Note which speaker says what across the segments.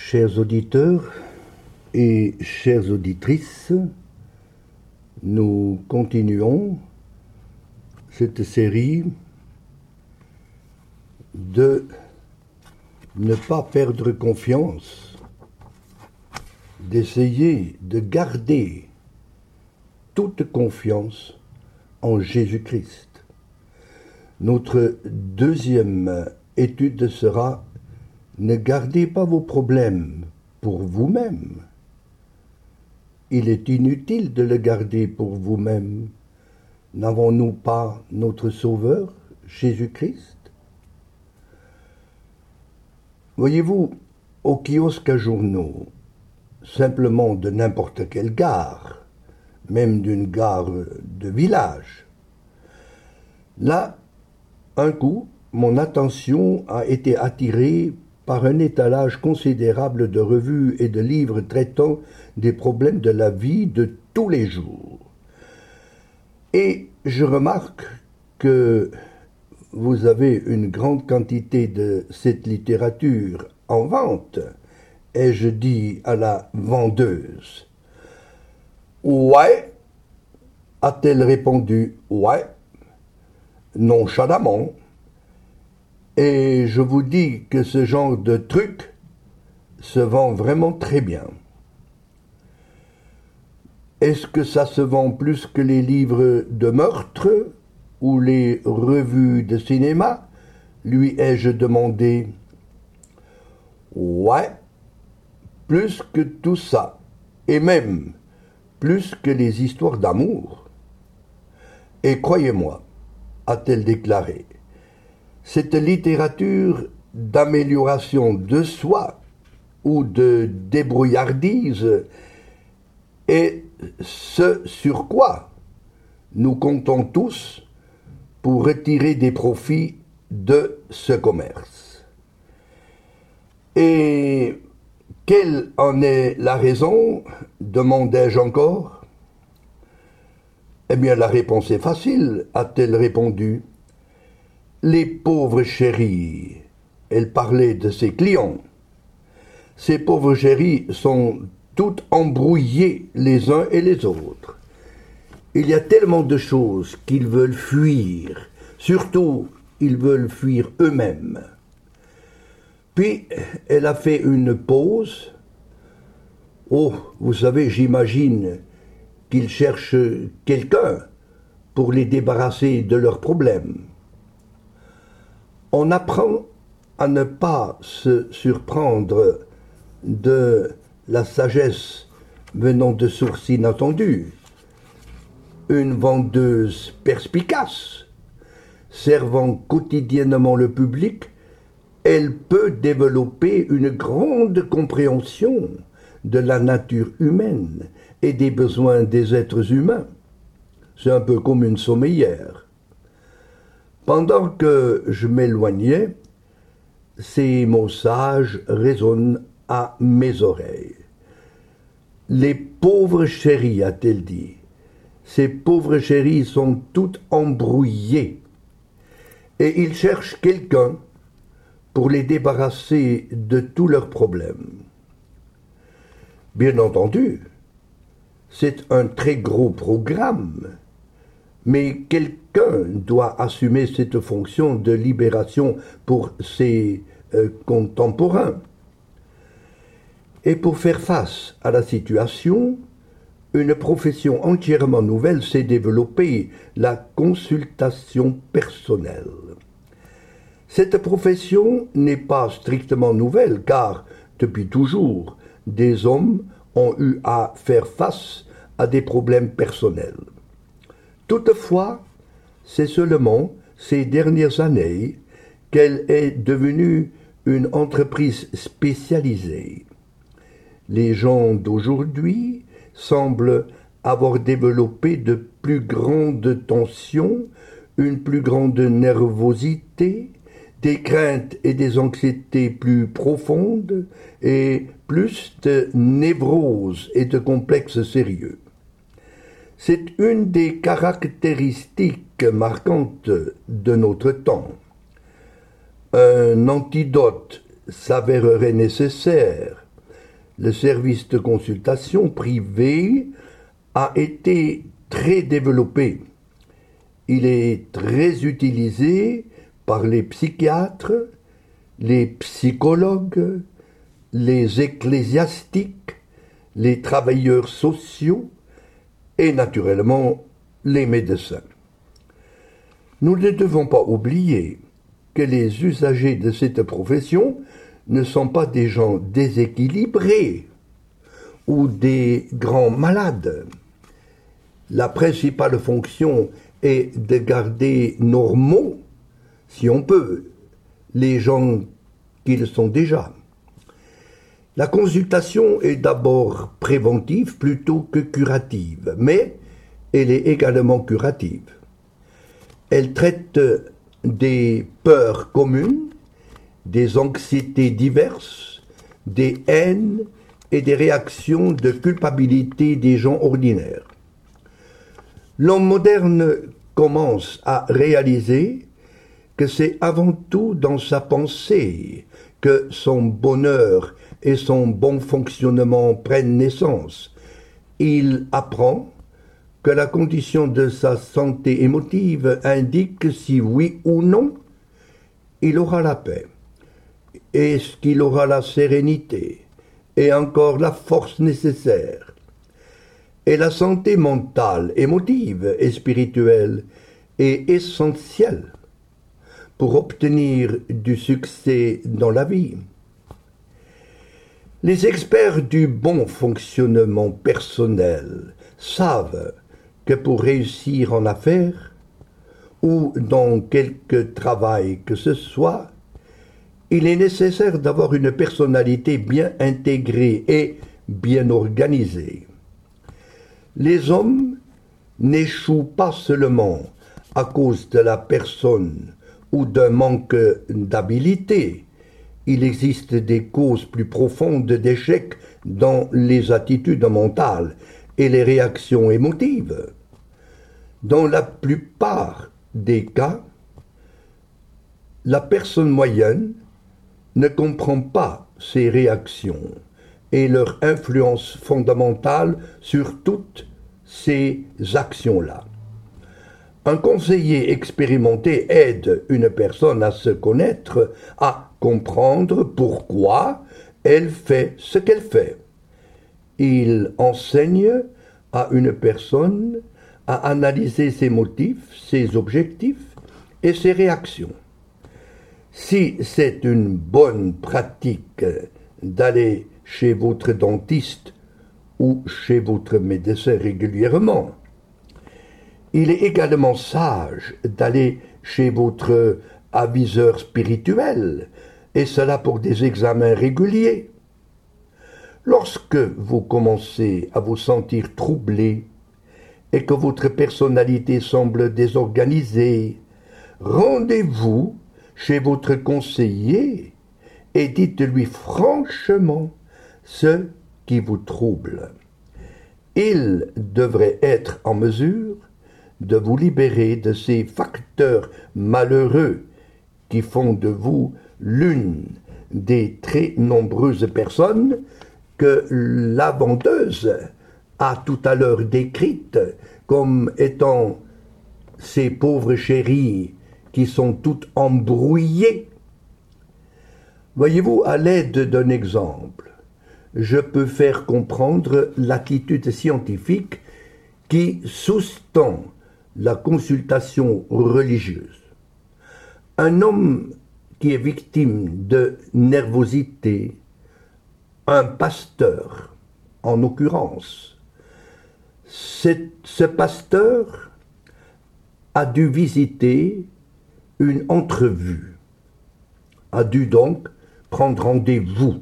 Speaker 1: Chers auditeurs et chères auditrices, nous continuons cette série de ne pas perdre confiance, d'essayer de garder toute confiance en Jésus-Christ. Notre deuxième étude sera « Ne gardez pas vos problèmes pour vous-même. Il est inutile de le garder pour vous-même. N'avons-nous pas notre Sauveur, Jésus-Christ ?» Voyez-vous, au kiosque à journaux, simplement de n'importe quelle gare, même d'une gare de village, là, un coup, mon attention a été attirée par un étalage considérable de revues et de livres traitant des problèmes de la vie de tous les jours. Et je remarque que vous avez une grande quantité de cette littérature en vente, et je dis à la vendeuse « Ouais ?» a-t-elle répondu « Ouais » nonchalamment. Et je vous dis que ce genre de truc se vend vraiment très bien. Est-ce que ça se vend plus que les livres de meurtre ou les revues de cinéma? Lui ai-je demandé. Ouais, plus que tout ça, et même plus que les histoires d'amour. Et croyez-moi, a-t-elle déclaré, cette littérature d'amélioration de soi ou de débrouillardise est ce sur quoi nous comptons tous pour retirer des profits de ce commerce. Et quelle en est la raison? Demandai-je encore. Eh bien, la réponse est facile, a-t-elle répondu. Les pauvres chéris, elle parlait de ses clients. Ces pauvres chéris sont toutes embrouillés les uns et les autres. Il y a tellement de choses qu'ils veulent fuir, surtout ils veulent fuir eux-mêmes. Puis elle a fait une pause. Oh, vous savez, j'imagine qu'ils cherchent quelqu'un pour les débarrasser de leurs problèmes. On apprend à ne pas se surprendre de la sagesse venant de sources inattendues. Une vendeuse perspicace, servant quotidiennement le public, elle peut développer une grande compréhension de la nature humaine et des besoins des êtres humains. C'est un peu comme une sommelière. Pendant que je m'éloignais, ces mots sages résonnent à mes oreilles. Les pauvres chéris, a-t-elle dit, ces pauvres chéris sont toutes embrouillées et ils cherchent quelqu'un pour les débarrasser de tous leurs problèmes. Bien entendu, c'est un très gros programme, mais quelqu'un doit assumer cette fonction de libération pour ses contemporains. Et pour faire face à la situation, une profession entièrement nouvelle s'est développée, la consultation personnelle. Cette profession n'est pas strictement nouvelle, car depuis toujours, des hommes ont eu à faire face à des problèmes personnels. Toutefois, c'est seulement ces dernières années qu'elle est devenue une entreprise spécialisée. Les gens d'aujourd'hui semblent avoir développé de plus grandes tensions, une plus grande nervosité, des craintes et des anxiétés plus profondes et plus de névroses et de complexes sérieux. C'est une des caractéristiques marquantes de notre temps. Un antidote s'avérerait nécessaire, le service de consultation privé a été très développé. Il est très utilisé par les psychiatres, les psychologues, les ecclésiastiques, les travailleurs sociaux et naturellement les médecins. Nous ne devons pas oublier que les usagers de cette profession ne sont pas des gens déséquilibrés ou des grands malades. La principale fonction est de garder normaux, si on peut, les gens qu'ils sont déjà. La consultation est d'abord préventive plutôt que curative, mais elle est également curative. Elle traite des peurs communes, des anxiétés diverses, des haines et des réactions de culpabilité des gens ordinaires. L'homme moderne commence à réaliser que c'est avant tout dans sa pensée que son bonheur et son bon fonctionnement prennent naissance. Il apprend que la condition de sa santé émotive indique si oui ou non il aura la paix. Est-ce qu'il aura la sérénité et encore la force nécessaire? Et la santé mentale, émotive et spirituelle est essentielle pour obtenir du succès dans la vie. Les experts du bon fonctionnement personnel savent que pour réussir en affaires ou dans quelque travail que ce soit, il est nécessaire d'avoir une personnalité bien intégrée et bien organisée. Les hommes n'échouent pas seulement à cause de la personne ou d'un manque d'habilité. Il existe des causes plus profondes d'échec dans les attitudes mentales et les réactions émotives. Dans la plupart des cas, la personne moyenne ne comprend pas ces réactions et leur influence fondamentale sur toutes ces actions-là. Un conseiller expérimenté aide une personne à se connaître, à comprendre pourquoi elle fait ce qu'elle fait. Il enseigne à une personne à analyser ses motifs, ses objectifs et ses réactions. Si c'est une bonne pratique d'aller chez votre dentiste ou chez votre médecin régulièrement, il est également sage d'aller chez votre aviseur spirituel, et cela pour des examens réguliers. Lorsque vous commencez à vous sentir troublé et que votre personnalité semble désorganisée, rendez-vous chez votre conseiller et dites-lui franchement ce qui vous trouble. Il devrait être en mesure de vous libérer de ces facteurs malheureux qui font de vous l'une des très nombreuses personnes que la vendeuse a tout à l'heure décrites comme étant ces pauvres chéries qui sont toutes embrouillées. Voyez-vous, à l'aide d'un exemple, je peux faire comprendre l'attitude scientifique qui sous-tend la consultation religieuse. Un homme qui est victime de nervosité, un pasteur en l'occurrence, ce pasteur a dû visiter une entrevue, a dû donc prendre rendez-vous.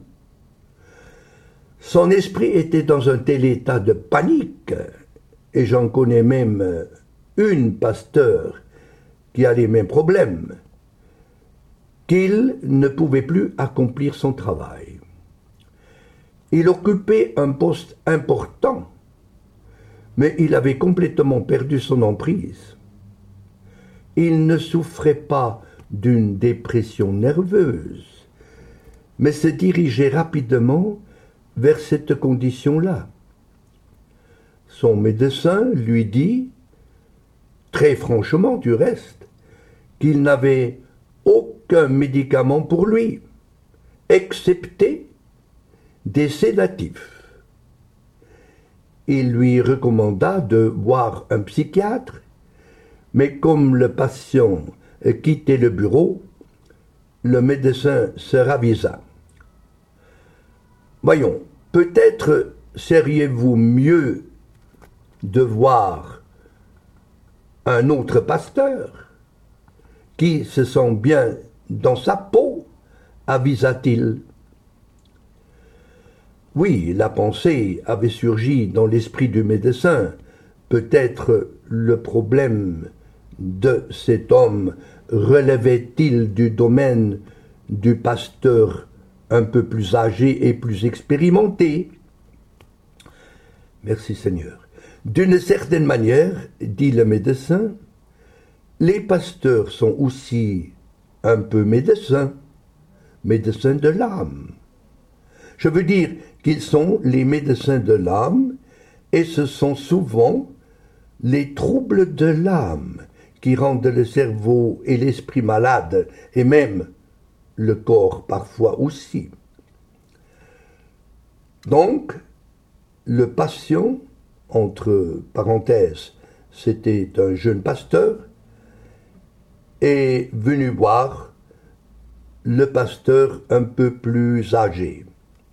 Speaker 1: Son esprit était dans un tel état de panique, et j'en connais même une pasteur qui a les mêmes problèmes, qu'il ne pouvait plus accomplir son travail. Il occupait un poste important, mais il avait complètement perdu son emprise. Il ne souffrait pas d'une dépression nerveuse, mais se dirigeait rapidement vers cette condition-là. Son médecin lui dit, très franchement du reste, qu'il n'avait aucun médicament pour lui, excepté des sédatifs. Il lui recommanda de voir un psychiatre, mais comme le patient quittait le bureau, le médecin se ravisa. Voyons, peut-être seriez-vous mieux de voir un autre pasteur qui se sent bien dans sa peau, avisa-t-il. Oui, la pensée avait surgi dans l'esprit du médecin. Peut-être le problème de cet homme relevait-il du domaine du pasteur un peu plus âgé et plus expérimenté. Merci Seigneur. D'une certaine manière, dit le médecin, les pasteurs sont aussi un peu médecins de l'âme. Je veux dire qu'ils sont les médecins de l'âme et ce sont souvent les troubles de l'âme qui rendent le cerveau et l'esprit malades et même le corps parfois aussi. Donc, le patient, entre parenthèses, c'était un jeune pasteur, est venu voir le pasteur un peu plus âgé.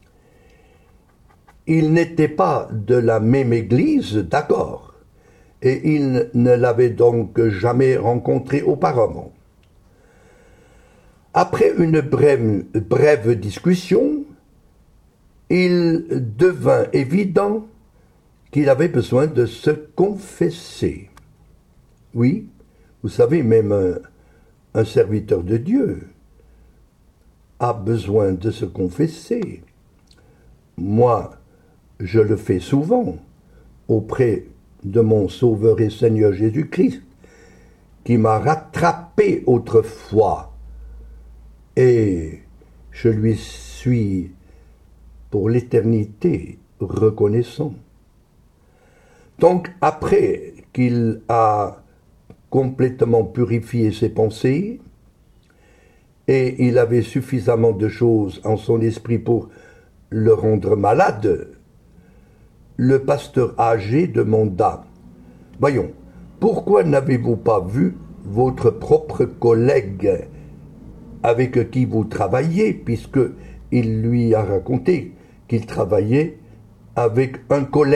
Speaker 1: Il n'était pas de la même église, d'accord, et il ne l'avait donc jamais rencontré auparavant. Après une brève discussion, il devint évident qu'il avait besoin de se confesser. Oui, vous savez, même un serviteur de Dieu a besoin de se confesser. Moi, je le fais souvent auprès de mon Sauveur et Seigneur Jésus-Christ, qui m'a rattrapé autrefois, et je lui suis pour l'éternité reconnaissant. Donc, après qu'il a complètement purifié ses pensées, et il avait suffisamment de choses en son esprit pour le rendre malade, le pasteur âgé demanda « Voyons, pourquoi n'avez-vous pas vu votre propre collègue avec qui vous travaillez, puisqu'il lui a raconté qu'il travaillait avec un collègue. »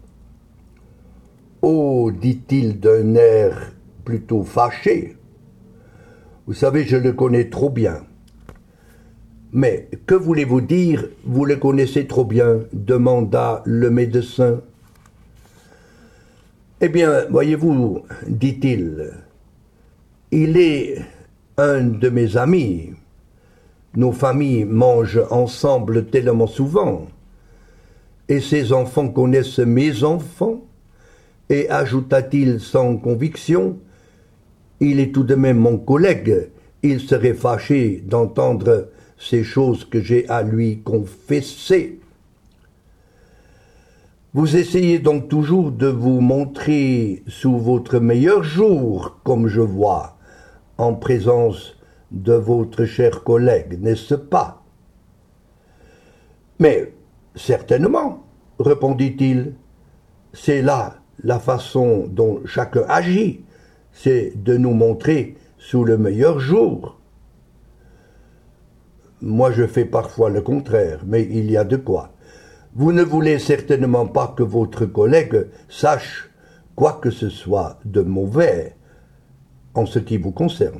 Speaker 1: « Oh, dit-il d'un air plutôt fâché, vous savez, je le connais trop bien. » « Mais que voulez-vous dire, vous le connaissez trop bien ?» demanda le médecin. « Eh bien, voyez-vous, dit-il, il est un de mes amis. Nos familles mangent ensemble tellement souvent. Et ses enfants connaissent mes enfants. Et ajouta-t-il sans conviction, il est tout de même mon collègue. Il serait fâché d'entendre ces choses que j'ai à lui confesser. Vous essayez donc toujours de vous montrer sous votre meilleur jour, comme je vois, en présence de votre cher collègue, n'est-ce pas? Mais certainement, répondit-il, c'est là la façon dont chacun agit, c'est de nous montrer sous le meilleur jour. Moi, je fais parfois le contraire, mais il y a de quoi. Vous ne voulez certainement pas que votre collègue sache quoi que ce soit de mauvais en ce qui vous concerne.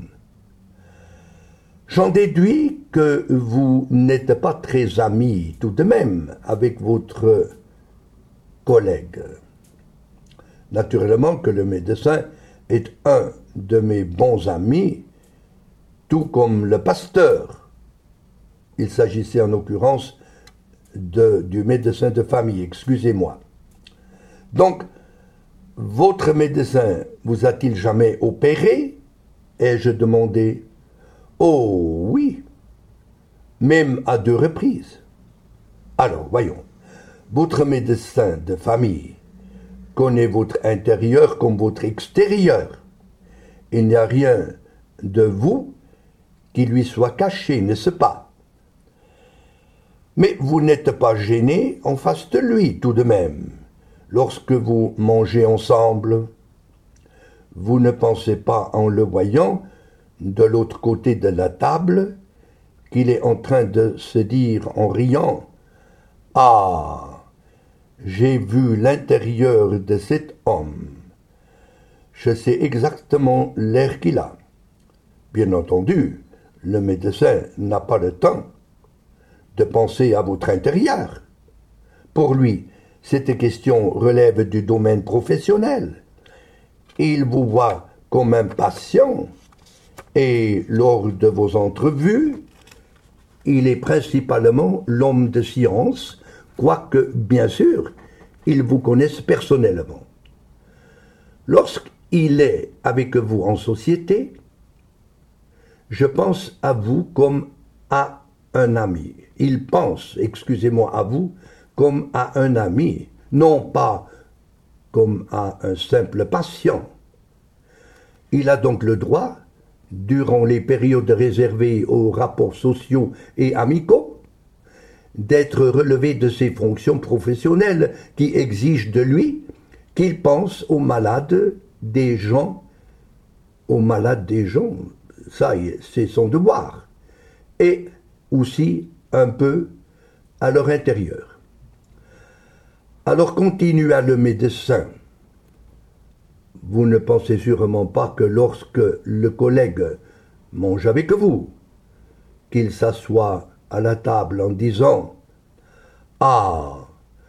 Speaker 1: J'en déduis que vous n'êtes pas très amis tout de même avec votre collègue. Naturellement que le médecin est un de mes bons amis, tout comme le pasteur. Il s'agissait en l'occurrence du médecin de famille, excusez-moi. Donc, votre médecin vous a-t-il jamais opéré? Ai-je demandé. Oh oui, même à 2 reprises. Alors, voyons. Votre médecin de famille connaît votre intérieur comme votre extérieur. Il n'y a rien de vous qui lui soit caché, n'est-ce pas? Mais vous n'êtes pas gêné en face de lui, tout de même. Lorsque vous mangez ensemble, vous ne pensez pas en le voyant de l'autre côté de la table qu'il est en train de se dire en riant « Ah, j'ai vu l'intérieur de cet homme. Je sais exactement l'air qu'il a. » Bien entendu, le médecin n'a pas le temps de penser à votre intérieur. Pour lui, cette question relève du domaine professionnel. Il vous voit comme un patient et lors de vos entrevues, il est principalement l'homme de science, quoique, bien sûr, il vous connaisse personnellement. Lorsqu'il est avec vous en société, je pense à vous comme à un ami. Il pense, excusez-moi, à vous comme à un ami, non pas comme à un simple patient. Il a donc le droit, durant les périodes réservées aux rapports sociaux et amicaux, d'être relevé de ses fonctions professionnelles qui exigent de lui qu'il pense aux malades des gens. Aux malades des gens, ça c'est son devoir. Et aussi un peu à leur intérieur. Alors continua le médecin. Vous ne pensez sûrement pas que lorsque le collègue mange avec vous, qu'il s'assoit à la table en disant « Ah,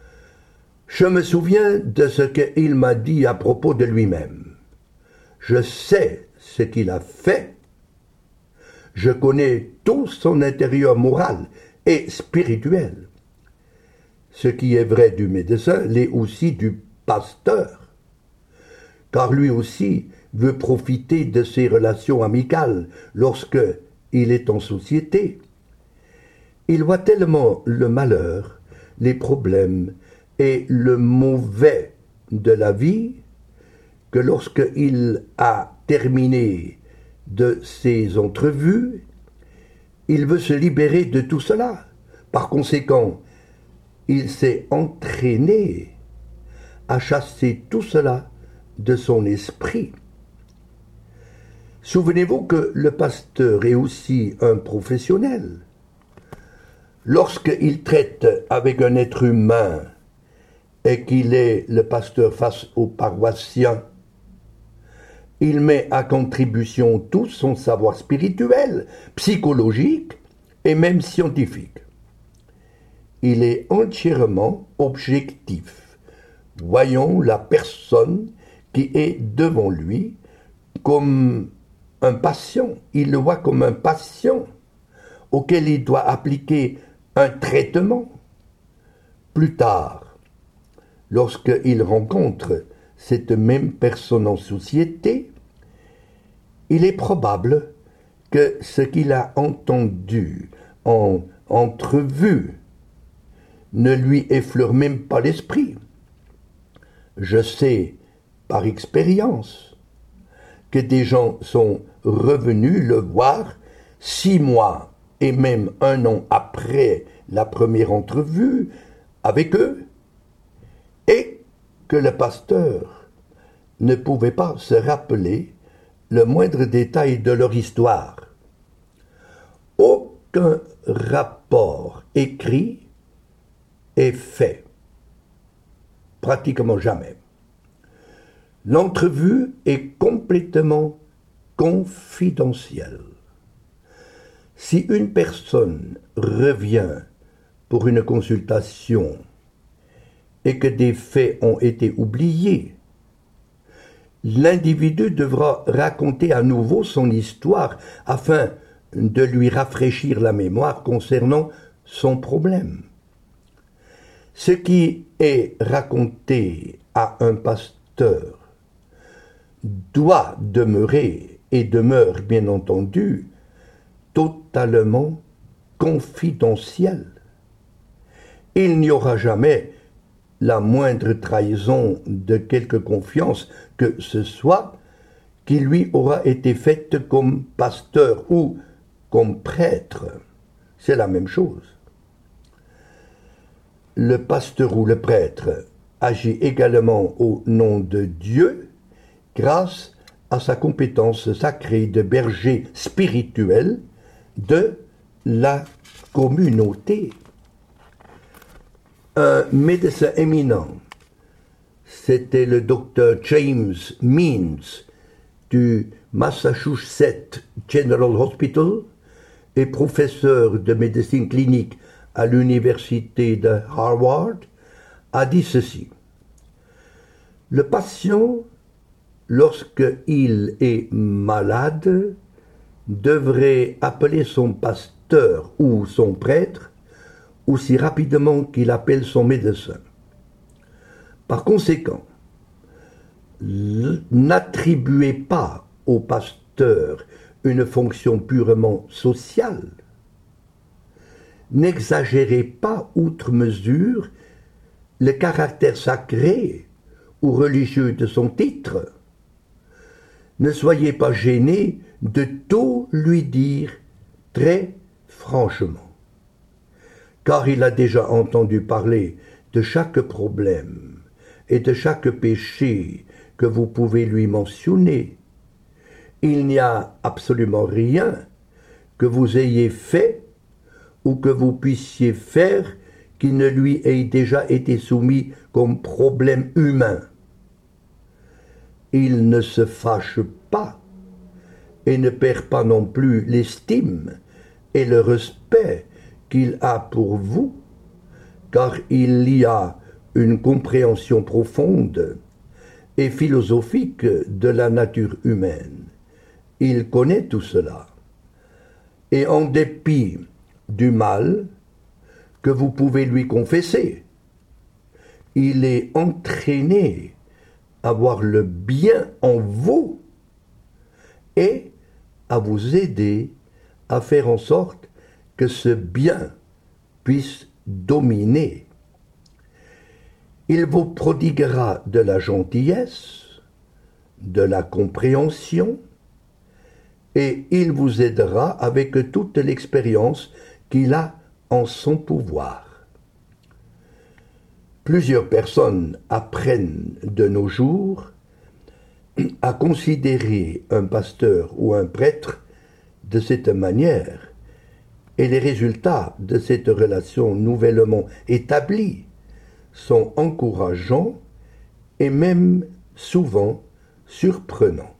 Speaker 1: je me souviens de ce qu'il m'a dit à propos de lui-même. Je sais ce qu'il a fait. Je connais tout son intérieur moral et spirituel. Ce qui est vrai du médecin l'est aussi du pasteur, car lui aussi veut profiter de ses relations amicales lorsque il est en société. Il voit tellement le malheur, les problèmes et le mauvais de la vie que lorsqu'il a terminé de ses entrevues, il veut se libérer de tout cela. Par conséquent, il s'est entraîné à chasser tout cela de son esprit. Souvenez-vous que le pasteur est aussi un professionnel. Lorsqu'il traite avec un être humain et qu'il est le pasteur face aux paroissiens, il met à contribution tout son savoir spirituel, psychologique et même scientifique. Il est entièrement objectif. Voyons la personne qui est devant lui comme un patient. Il le voit comme un patient auquel il doit appliquer un traitement. Plus tard, lorsqu'il rencontre cette même personne en société, il est probable que ce qu'il a entendu en entrevue ne lui effleure même pas l'esprit. Je sais par expérience que des gens sont revenus le voir 6 mois et même 1 an après la première entrevue avec eux, et que le pasteur ne pouvait pas se rappeler le moindre détail de leur histoire. Aucun rapport écrit est fait. Pratiquement jamais. L'entrevue est complètement confidentielle. Si une personne revient pour une consultation et que des faits ont été oubliés, l'individu devra raconter à nouveau son histoire afin de lui rafraîchir la mémoire concernant son problème. Ce qui est raconté à un pasteur doit demeurer et demeure bien entendu totalement confidentiel. il n'y aura jamais la moindre trahison de quelque confiance que ce soit qui lui aura été faite comme pasteur ou comme prêtre. C'est la même chose. Le pasteur ou le prêtre agit également au nom de Dieu grâce à sa compétence sacrée de berger spirituel de la communauté. Un médecin éminent, c'était le docteur James Means du Massachusetts General Hospital et professeur de médecine clinique à l'université de Harvard, a dit ceci. Le patient, lorsqu'il est malade, devrait appeler son pasteur ou son prêtre aussi rapidement qu'il appelle son médecin. Par conséquent, n'attribuez pas au pasteur une fonction purement sociale. N'exagérez pas outre mesure le caractère sacré ou religieux de son titre. Ne soyez pas gêné de tout lui dire très franchement, car il a déjà entendu parler de chaque problème et de chaque péché que vous pouvez lui mentionner. Il n'y a absolument rien que vous ayez fait ou que vous puissiez faire qui ne lui ait déjà été soumis comme problème humain. Il ne se fâche pas et ne perd pas non plus l'estime et le respect qu'il a pour vous, car il y a une compréhension profonde et philosophique de la nature humaine. Il connaît tout cela. Et en dépit du mal que vous pouvez lui confesser, il est entraîné à voir le bien en vous et à vous aider à faire en sorte que ce bien puisse dominer. Il vous prodiguera de la gentillesse, de la compréhension, et il vous aidera avec toute l'expérience qu'il a en son pouvoir. Plusieurs personnes apprennent de nos jours à considérer un pasteur ou un prêtre de cette manière, et les résultats de cette relation nouvellement établie sont encourageants et même souvent surprenants.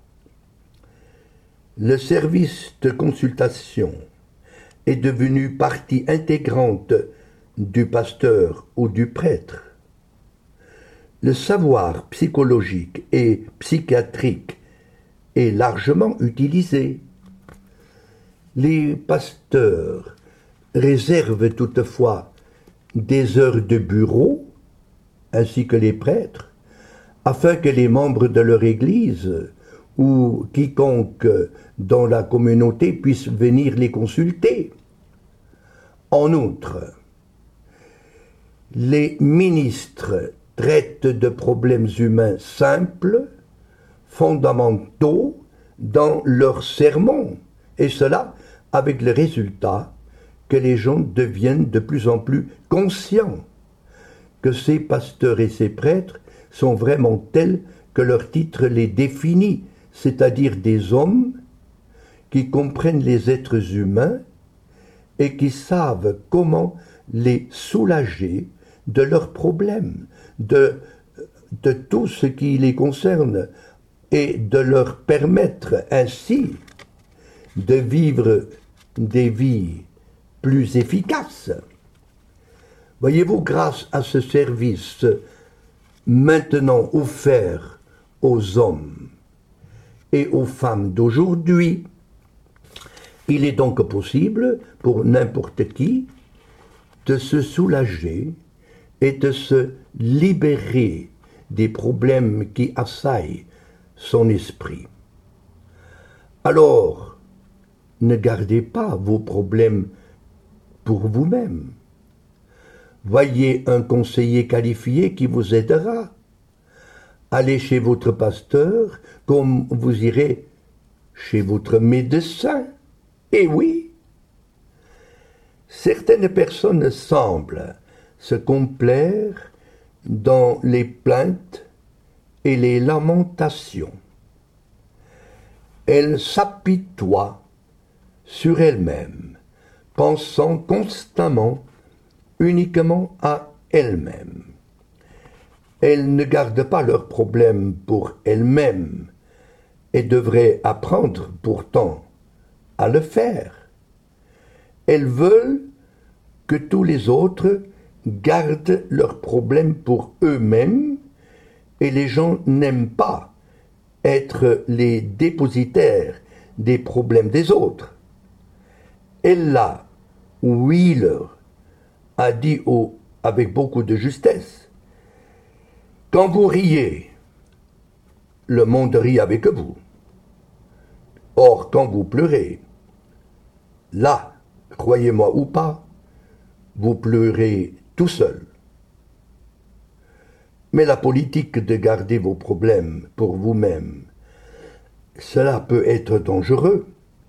Speaker 1: Le service de consultation est devenu partie intégrante du pasteur ou du prêtre. Le savoir psychologique et psychiatrique est largement utilisé. Les pasteurs réservent toutefois des heures de bureau, ainsi que les prêtres, afin que les membres de leur Église ou quiconque dans la communauté puisse venir les consulter. En outre, les ministres traitent de problèmes humains simples, fondamentaux dans leurs sermons, et cela avec le résultat que les gens deviennent de plus en plus conscients que ces pasteurs et ces prêtres sont vraiment tels que leur titre les définit, c'est-à-dire des hommes qui comprennent les êtres humains et qui savent comment les soulager de leurs problèmes, de tout ce qui les concerne, et de leur permettre ainsi de vivre des vies plus efficaces. Voyez-vous, grâce à ce service maintenant offert aux hommes et aux femmes d'aujourd'hui, il est donc possible pour n'importe qui de se soulager et de se libérer des problèmes qui assaillent son esprit. Alors, ne gardez pas vos problèmes pour vous-même. Voyez un conseiller qualifié qui vous aidera. Allez chez votre pasteur comme vous irez chez votre médecin. Et oui, certaines personnes semblent se complaire dans les plaintes et les lamentations. Elles s'apitoient sur elles-mêmes, pensant constamment uniquement à elles-mêmes. Elles ne gardent pas leurs problèmes pour elles-mêmes et devraient apprendre pourtant à le faire. Elles veulent que tous les autres gardent leurs problèmes pour eux-mêmes et les gens n'aiment pas être les dépositaires des problèmes des autres. Ella Wheeler a dit avec beaucoup de justesse, « Quand vous riez, le monde rit avec vous. Or, quand vous pleurez, là, croyez-moi ou pas, vous pleurez tout seul. » Mais la politique de garder vos problèmes pour vous-même, cela peut être dangereux.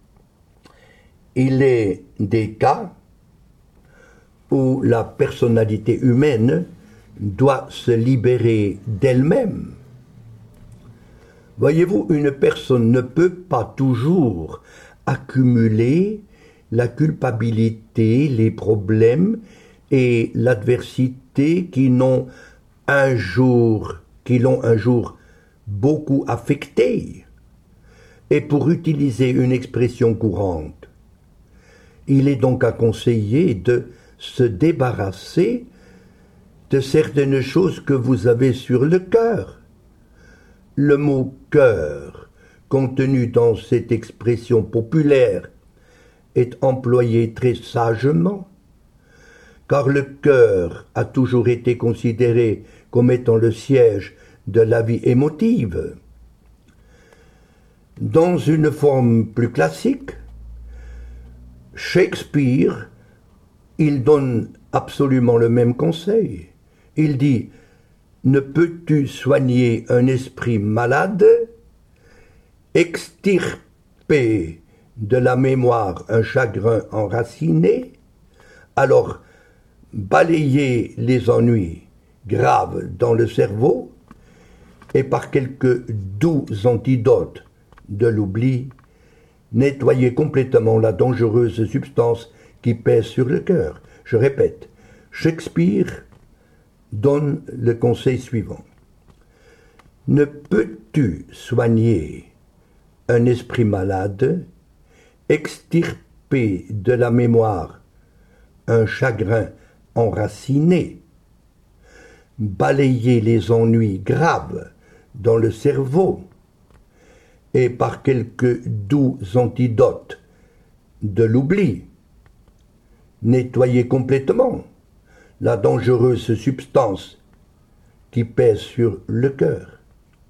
Speaker 1: Il est des cas où la personnalité humaine doit se libérer d'elle-même. Voyez-vous, une personne ne peut pas toujours accumuler la culpabilité, les problèmes et l'adversité qui l'ont un jour beaucoup affecté. Et pour utiliser une expression courante, il est donc à conseiller de se débarrasser de certaines choses que vous avez sur le cœur. Le mot « cœur », contenu dans cette expression populaire, est employé très sagement, car le cœur a toujours été considéré comme étant le siège de la vie émotive. Dans une forme plus classique, Shakespeare, il donne absolument le même conseil. Il dit « Ne peux-tu soigner un esprit malade, extirper de la mémoire un chagrin enraciné, alors balayer les ennuis graves dans le cerveau, et par quelques doux antidotes de l'oubli, nettoyer complètement la dangereuse substance qui pèse sur le cœur. » Je répète, Shakespeare donne le conseil suivant. Ne peux-tu soigner un esprit malade, extirper de la mémoire un chagrin enraciné, balayer les ennuis graves dans le cerveau, et par quelques doux antidotes de l'oubli, nettoyer complètement la dangereuse substance qui pèse sur le cœur.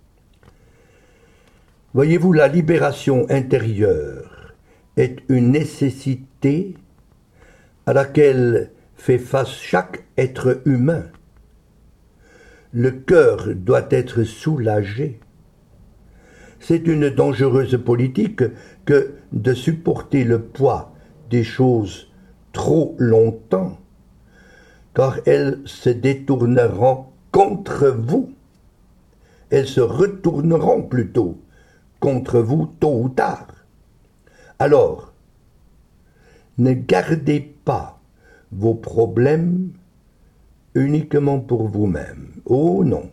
Speaker 1: Voyez-vous, la libération intérieure est une nécessité à laquelle fait face chaque être humain. Le cœur doit être soulagé. C'est une dangereuse politique que de supporter le poids des choses trop longtemps, car elles se détourneront contre vous. Elles se retourneront plutôt contre vous tôt ou tard. Alors, ne gardez pas vos problèmes uniquement pour vous-même. Oh non.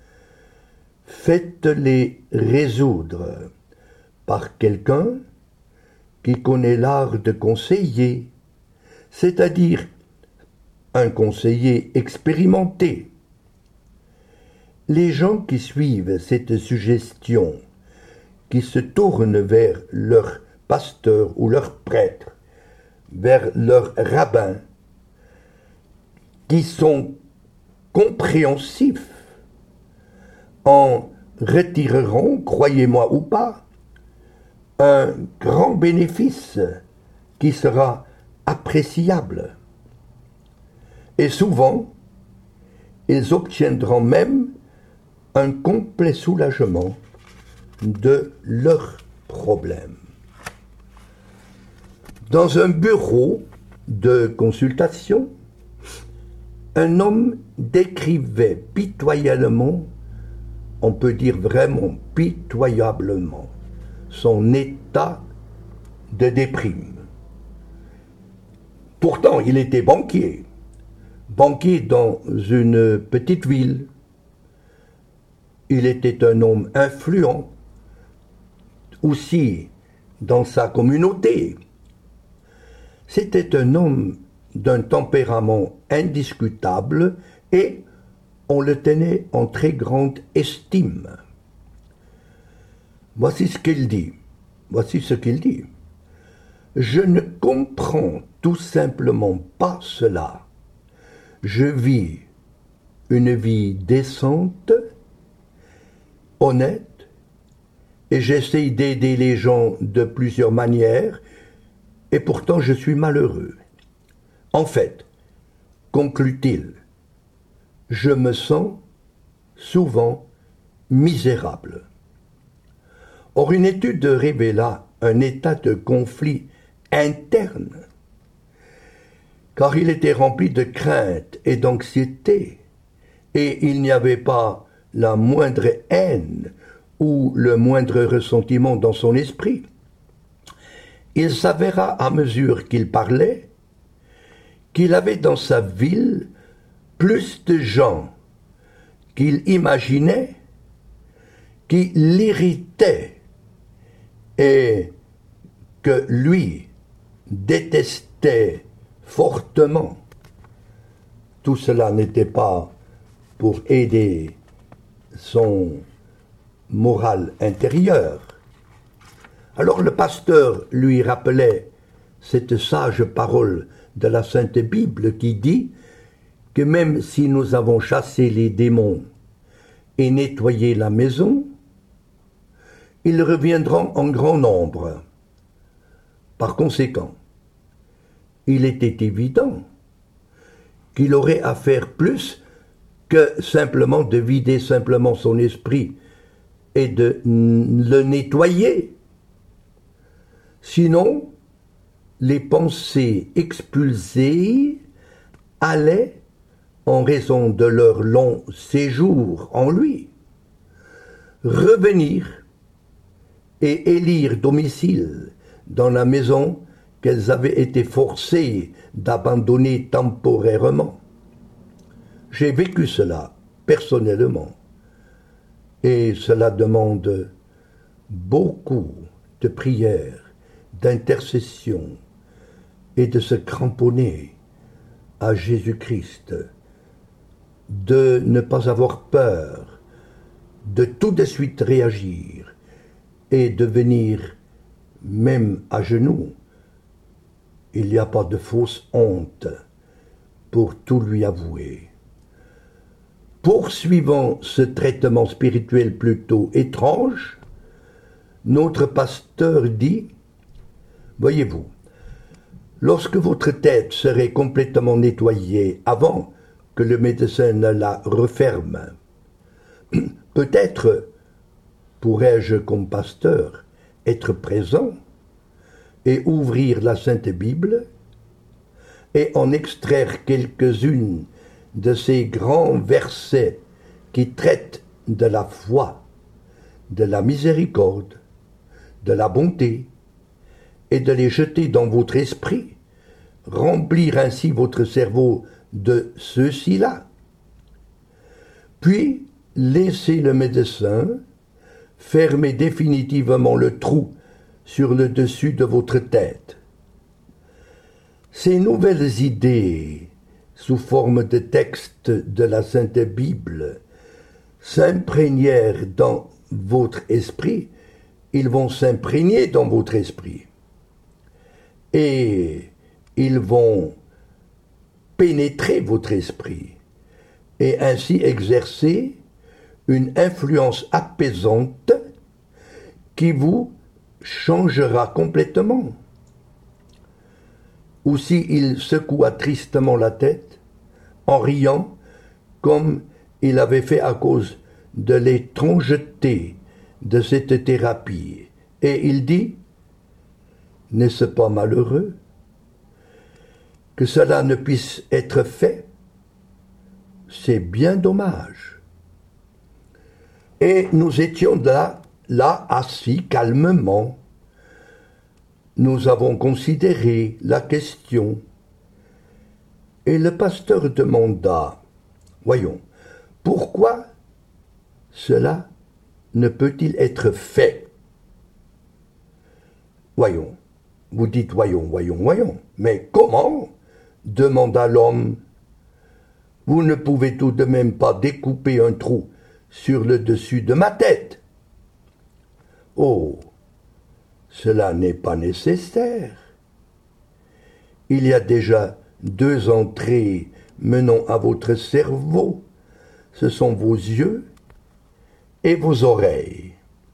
Speaker 1: Faites-les résoudre par quelqu'un qui connaît l'art de conseiller, c'est-à-dire un conseiller expérimenté. Les gens qui suivent cette suggestion, qui se tournent vers leur pasteur ou leur prêtre, vers leur rabbin, qui sont compréhensifs, en retireront, croyez-moi ou pas, un grand bénéfice qui sera appréciable. Et souvent, ils obtiendront même un complet soulagement de leurs problèmes. Dans un bureau de consultation, un homme décrivait pitoyablement, on peut dire vraiment pitoyablement, son état de déprime. Pourtant, il était banquier dans une petite ville. Il était un homme influent, aussi dans sa communauté. C'était un homme d'un tempérament indiscutable et on le tenait en très grande estime. Voici ce qu'il dit. Je ne comprends tout simplement pas cela. Je vis une vie décente, honnête, et j'essaie d'aider les gens de plusieurs manières, et pourtant je suis malheureux. En fait, conclut-il, je me sens souvent misérable. Or, une étude révéla un état de conflit interne, car il était rempli de crainte et d'anxiété, et il n'y avait pas la moindre haine ou le moindre ressentiment dans son esprit. Il s'avéra à mesure qu'il parlait qu'il avait dans sa ville plus de gens qu'il imaginait, qui l'irritaient et que lui détestait fortement. Tout cela n'était pas pour aider son moral intérieur. Alors le pasteur lui rappelait cette sage parole de la Sainte Bible qui dit que même si nous avons chassé les démons et nettoyé la maison, ils reviendront en grand nombre. Par conséquent, il était évident qu'il aurait à faire plus que simplement de vider simplement son esprit et de le nettoyer. Sinon, les pensées expulsées allaient, en raison de leur long séjour en lui, revenir et élire domicile dans la maison qu'elles avaient été forcées d'abandonner temporairement. J'ai vécu cela personnellement, et cela demande beaucoup de prières, d'intercession et de se cramponner à Jésus-Christ, de ne pas avoir peur, de tout de suite réagir et de venir même à genoux. Il n'y a pas de fausse honte pour tout lui avouer. Poursuivant ce traitement spirituel plutôt étrange, notre pasteur dit, voyez-vous, lorsque votre tête serait complètement nettoyée avant que le médecin ne la referme, peut-être pourrais-je, comme pasteur, être présent et ouvrir la Sainte Bible et en extraire quelques-unes de ces grands versets qui traitent de la foi, de la miséricorde, de la bonté, et de les jeter dans votre esprit, remplir ainsi votre cerveau de ceux-ci-là. Puis, laissez le médecin fermer définitivement le trou sur le dessus de votre tête. Ces nouvelles idées, sous forme de textes de la Sainte Bible, s'imprégnèrent dans votre esprit, ils vont s'imprégner dans votre esprit. Et ils vont pénétrer votre esprit et ainsi exercer une influence apaisante qui vous changera complètement. Ou s'il secoua tristement la tête, en riant, comme il avait fait à cause de l'étrangeté de cette thérapie. Et il dit, n'est-ce pas malheureux que cela ne puisse être fait? C'est bien dommage. Et nous étions là assis calmement. Nous avons considéré la question. Et le pasteur demanda, voyons, pourquoi cela ne peut-il être fait? Voyons, vous dites voyons, mais comment? Demanda l'homme. Vous ne pouvez tout de même pas découper un trou sur le dessus de ma tête. Oh, cela n'est pas nécessaire. Il y a déjà 2 entrées menant à votre cerveau. Ce sont vos yeux et vos oreilles.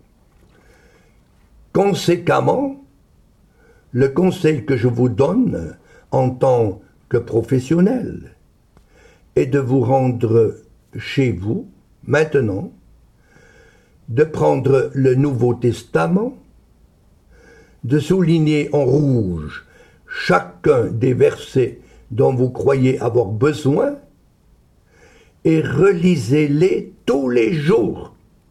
Speaker 1: Conséquemment, le conseil que je vous donne en tant que professionnel est de vous rendre chez vous, maintenant, de prendre le Nouveau Testament, de souligner en rouge chacun des versets dont vous croyez avoir besoin et relisez-les tous les jours.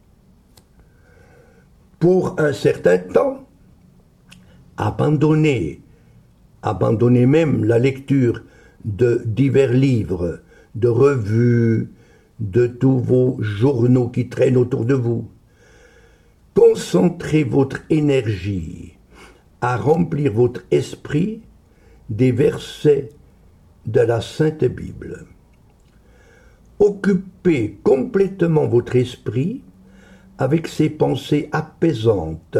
Speaker 1: Pour un certain temps, abandonnez même la lecture de divers livres, de revues, de tous vos journaux qui traînent autour de vous. Concentrez votre énergie à remplir votre esprit des versets de la Sainte Bible. Occupez complètement votre esprit avec ces pensées apaisantes.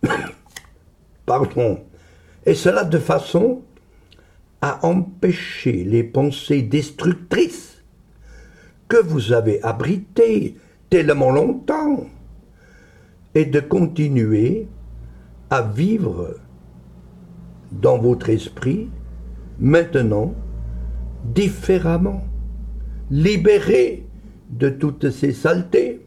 Speaker 1: Et cela de façon à empêcher les pensées destructrices que vous avez abritées tellement longtemps et de continuer à vivre dans votre esprit maintenant différemment, libéré de toutes ces saletés.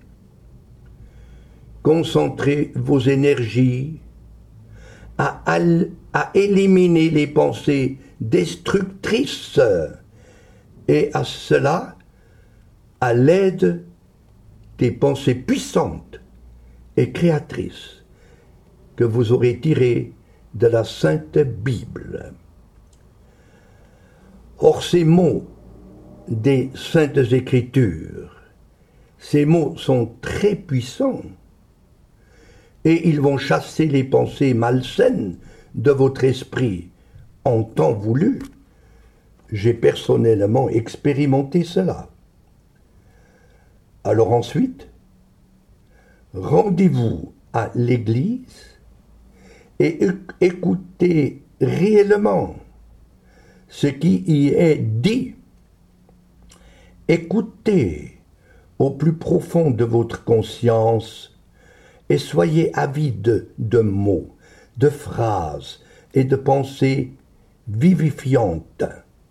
Speaker 1: Concentrez vos énergies à éliminer les pensées destructrices et à cela à l'aide des pensées puissantes et créatrices que vous aurez tirées de la Sainte Bible. Or, ces mots des Saintes Écritures, ces mots sont très puissants et ils vont chasser les pensées malsaines de votre esprit en temps voulu. J'ai personnellement expérimenté cela. Alors ensuite, rendez-vous à l'église et écoutez réellement ce qui y est dit. Écoutez au plus profond de votre conscience et soyez avide de mots, de phrases et de pensées vivifiantes.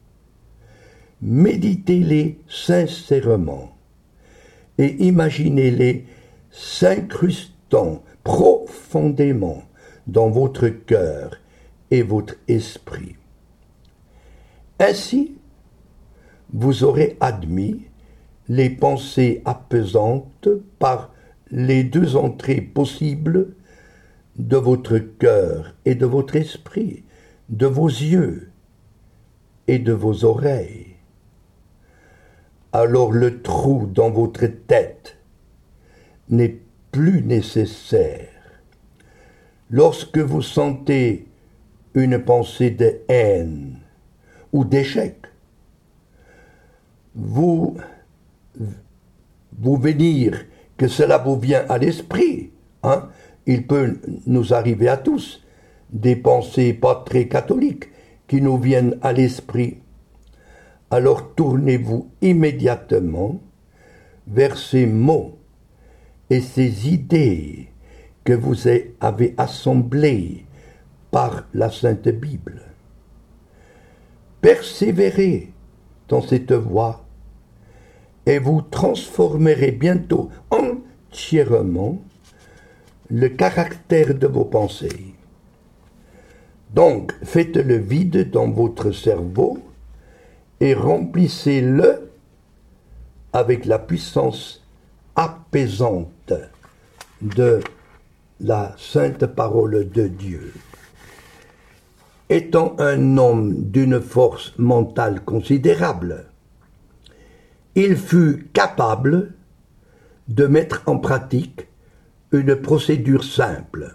Speaker 1: Méditez-les sincèrement et imaginez-les s'incrustant profondément dans votre cœur et votre esprit. Ainsi, vous aurez admis les pensées apaisantes par les 2 entrées possibles de votre cœur et de votre esprit, de vos yeux et de vos oreilles. Alors le trou dans votre tête n'est plus nécessaire. Lorsque vous sentez une pensée de haine ou d'échec, vous venir que cela vous vient à l'esprit. Il peut nous arriver à tous des pensées pas très catholiques qui nous viennent à l'esprit. Alors tournez-vous immédiatement vers ces mots et ces idées que vous avez assemblées par la Sainte Bible. Persévérez dans cette voie et vous transformerez bientôt entièrement le caractère de vos pensées. Donc, faites le vide dans votre cerveau et remplissez-le avec la puissance apaisante de la sainte parole de Dieu. Étant un homme d'une force mentale considérable, il fut capable de mettre en pratique une procédure simple.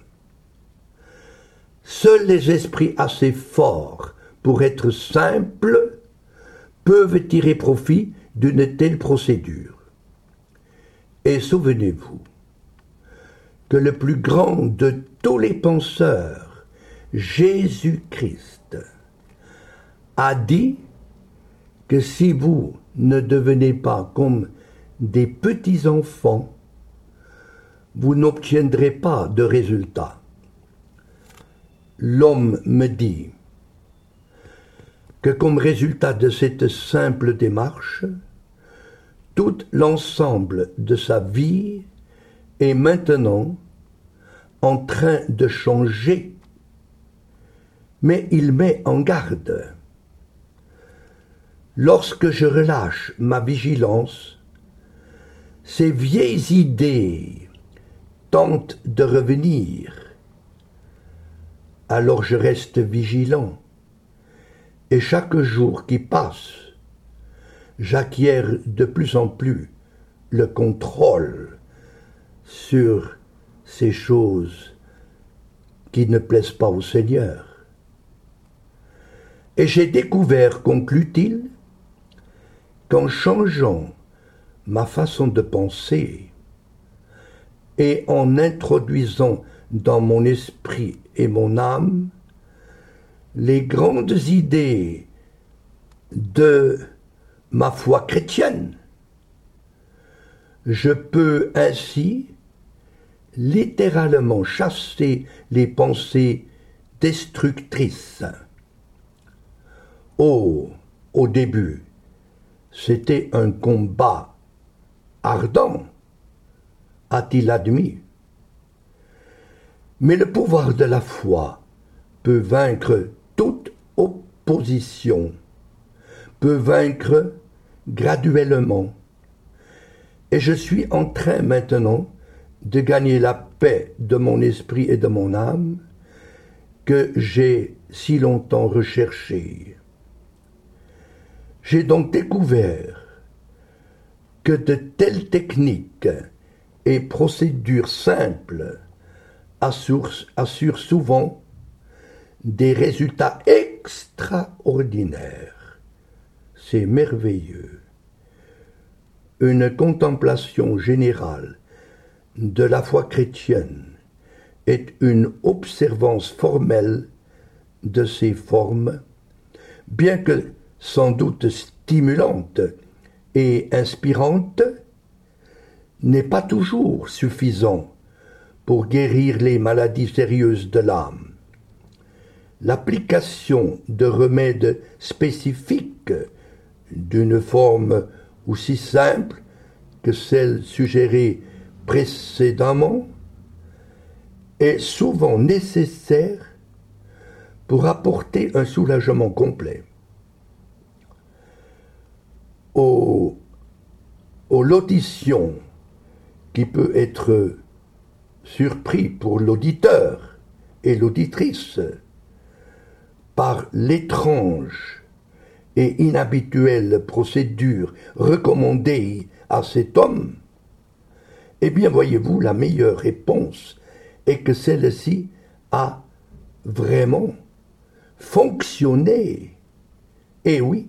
Speaker 1: Seuls les esprits assez forts pour être simples peuvent tirer profit d'une telle procédure. Et souvenez-vous que le plus grand de tous les penseurs, Jésus-Christ, a dit que si vous ne devenez pas comme des petits enfants, vous n'obtiendrez pas de résultats. L'homme me dit que comme résultat de cette simple démarche, tout l'ensemble de sa vie est maintenant en train de changer, mais il met en garde. Lorsque je relâche ma vigilance, ces vieilles idées tentent de revenir. Alors je reste vigilant, et chaque jour qui passe, j'acquiers de plus en plus le contrôle sur ces choses qui ne plaisent pas au Seigneur. Et j'ai découvert, conclut-il, qu'en changeant ma façon de penser et en introduisant dans mon esprit et mon âme les grandes idées de ma foi chrétienne, je peux ainsi littéralement chasser les pensées destructrices. Oh, au début, c'était un combat ardent, a-t-il admis. Mais le pouvoir de la foi peut vaincre toute opposition, peut vaincre graduellement. Et je suis en train maintenant de gagner la paix de mon esprit et de mon âme que j'ai si longtemps recherchée. J'ai donc découvert que de telles techniques et procédures simples assurent souvent des résultats extraordinaires. C'est merveilleux. Une contemplation générale de la foi chrétienne est une observance formelle de ces formes, bien que sans doute stimulante et inspirante, n'est pas toujours suffisant pour guérir les maladies sérieuses de l'âme. L'application de remèdes spécifiques d'une forme aussi simple que celle suggérée précédemment est souvent nécessaire pour apporter un soulagement complet. L'audition qui peut être surpris pour l'auditeur et l'auditrice par l'étrange et inhabituelle procédure recommandée à cet homme, eh bien voyez-vous, la meilleure réponse est que celle-ci a vraiment fonctionné. Eh oui.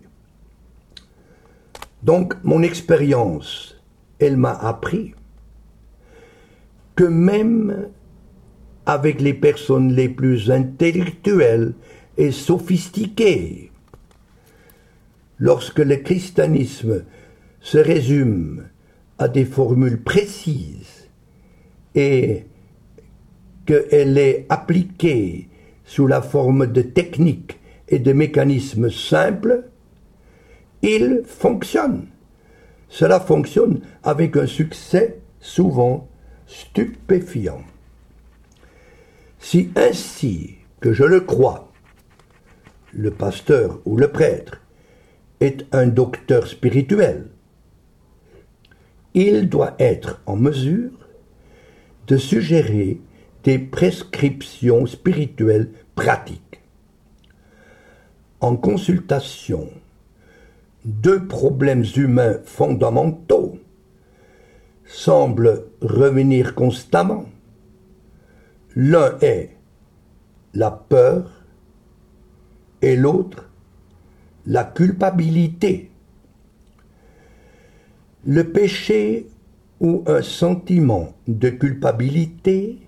Speaker 1: Donc mon expérience, elle m'a appris que même avec les personnes les plus intellectuelles et sophistiquées, lorsque le christianisme se résume à des formules précises et qu'elle est appliquée sous la forme de techniques et de mécanismes simples, il fonctionne. Cela fonctionne avec un succès souvent stupéfiant. Si ainsi que je le crois, le pasteur ou le prêtre est un docteur spirituel, il doit être en mesure de suggérer des prescriptions spirituelles pratiques. En consultation, deux problèmes humains fondamentaux semblent revenir constamment. L'un est la peur et l'autre la culpabilité. Le péché ou un sentiment de culpabilité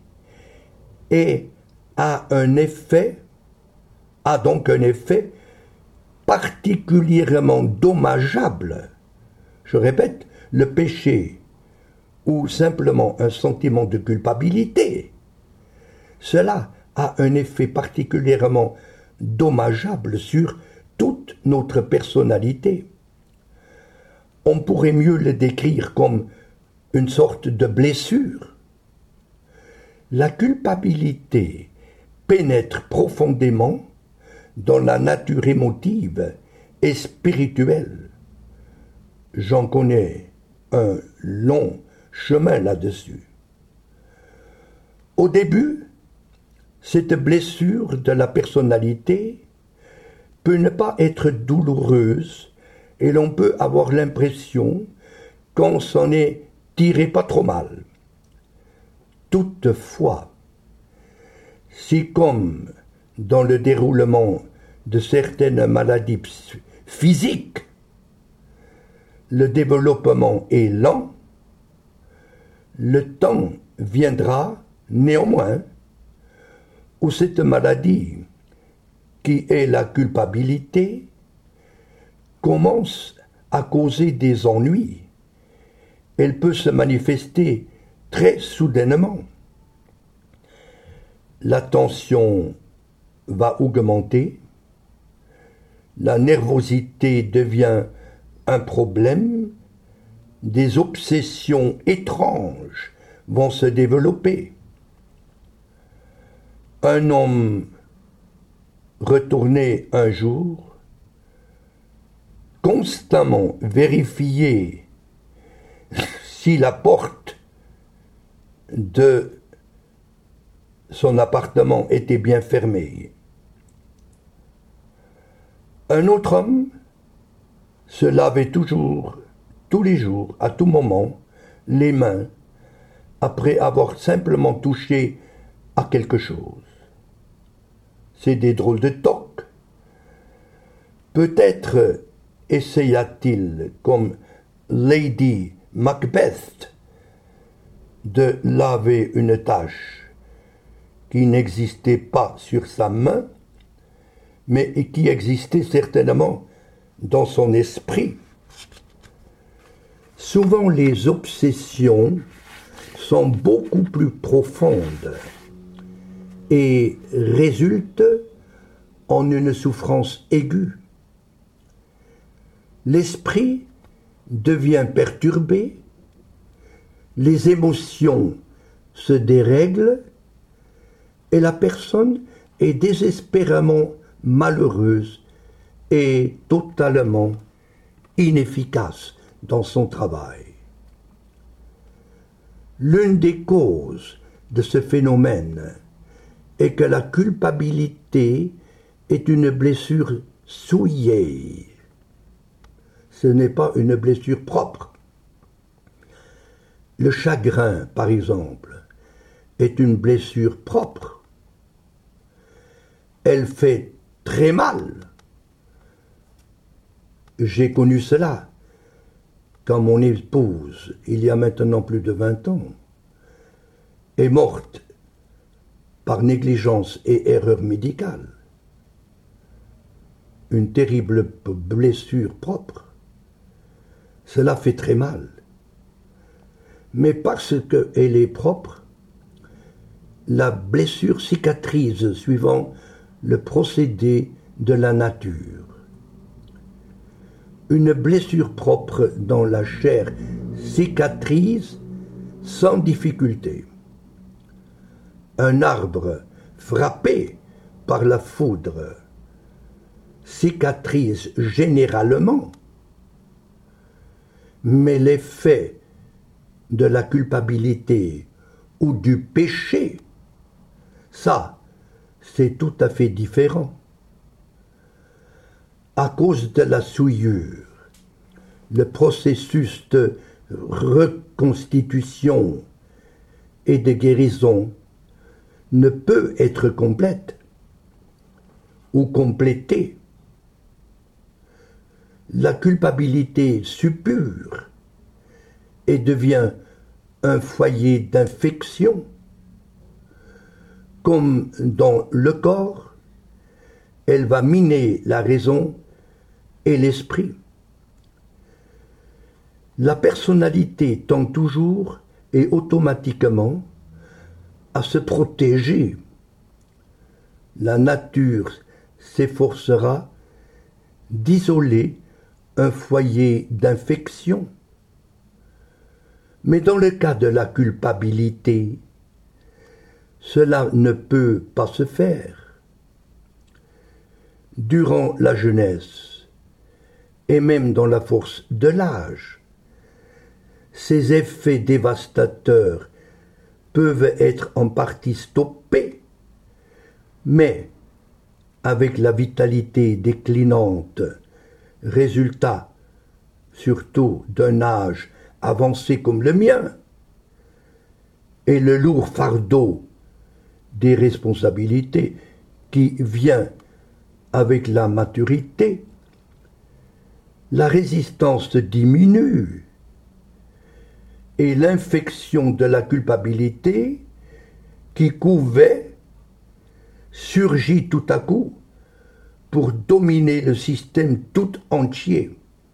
Speaker 1: a donc un effet particulièrement dommageable. Je répète, le péché ou simplement un sentiment de culpabilité, cela a un effet particulièrement dommageable sur toute notre personnalité. On pourrait mieux le décrire comme une sorte de blessure. La culpabilité pénètre profondément dans la nature émotive et spirituelle. J'en connais un long chemin là-dessus. Au début, cette blessure de la personnalité peut ne pas être douloureuse et l'on peut avoir l'impression qu'on s'en est tiré pas trop mal. Toutefois, si comme dans le déroulement de certaines maladies physiques, le développement est lent, le temps viendra néanmoins où cette maladie, qui est la culpabilité, commence à causer des ennuis. Elle peut se manifester très soudainement. La tension va augmenter, la nervosité devient un problème, des obsessions étranges vont se développer. Un homme retourné un jour, constamment vérifier si la porte de son appartement était bien fermée. Un autre homme se lavait toujours, tous les jours, à tout moment, les mains, après avoir simplement touché à quelque chose. C'est des drôles de tocs. Peut-être essaya-t-il, comme Lady Macbeth, de laver une tache qui n'existait pas sur sa main, mais qui existait certainement dans son esprit. Souvent, les obsessions sont beaucoup plus profondes et résultent en une souffrance aiguë. L'esprit devient perturbé, les émotions se dérèglent et la personne est désespérément malheureuse et totalement inefficace dans son travail. L'une des causes de ce phénomène est que la culpabilité est une blessure souillée. Ce n'est pas une blessure propre. Le chagrin, par exemple, est une blessure propre. Elle fait très mal. J'ai connu cela quand mon épouse, il y a maintenant plus de 20 ans, est morte par négligence et erreur médicale. Une terrible blessure propre. Cela fait très mal. Mais parce qu'elle est propre, la blessure cicatrise suivant le procédé de la nature. Une blessure propre dans la chair cicatrise sans difficulté. Un arbre frappé par la foudre cicatrise généralement, mais l'effet de la culpabilité ou du péché, ça, c'est tout à fait différent. À cause de la souillure, le processus de reconstitution et de guérison ne peut être complète ou complété. La culpabilité suppure et devient un foyer d'infection. Comme dans le corps, elle va miner la raison et l'esprit. La personnalité tend toujours et automatiquement à se protéger. La nature s'efforcera d'isoler un foyer d'infection. Mais dans le cas de la culpabilité, cela ne peut pas se faire. Durant la jeunesse, et même dans la force de l'âge, ces effets dévastateurs peuvent être en partie stoppés, mais avec la vitalité déclinante, résultat surtout d'un âge avancé comme le mien, et le lourd fardeau des responsabilités qui vient avec la maturité, la résistance diminue et l'infection de la culpabilité qui couvait surgit tout à coup pour dominer le système tout entier.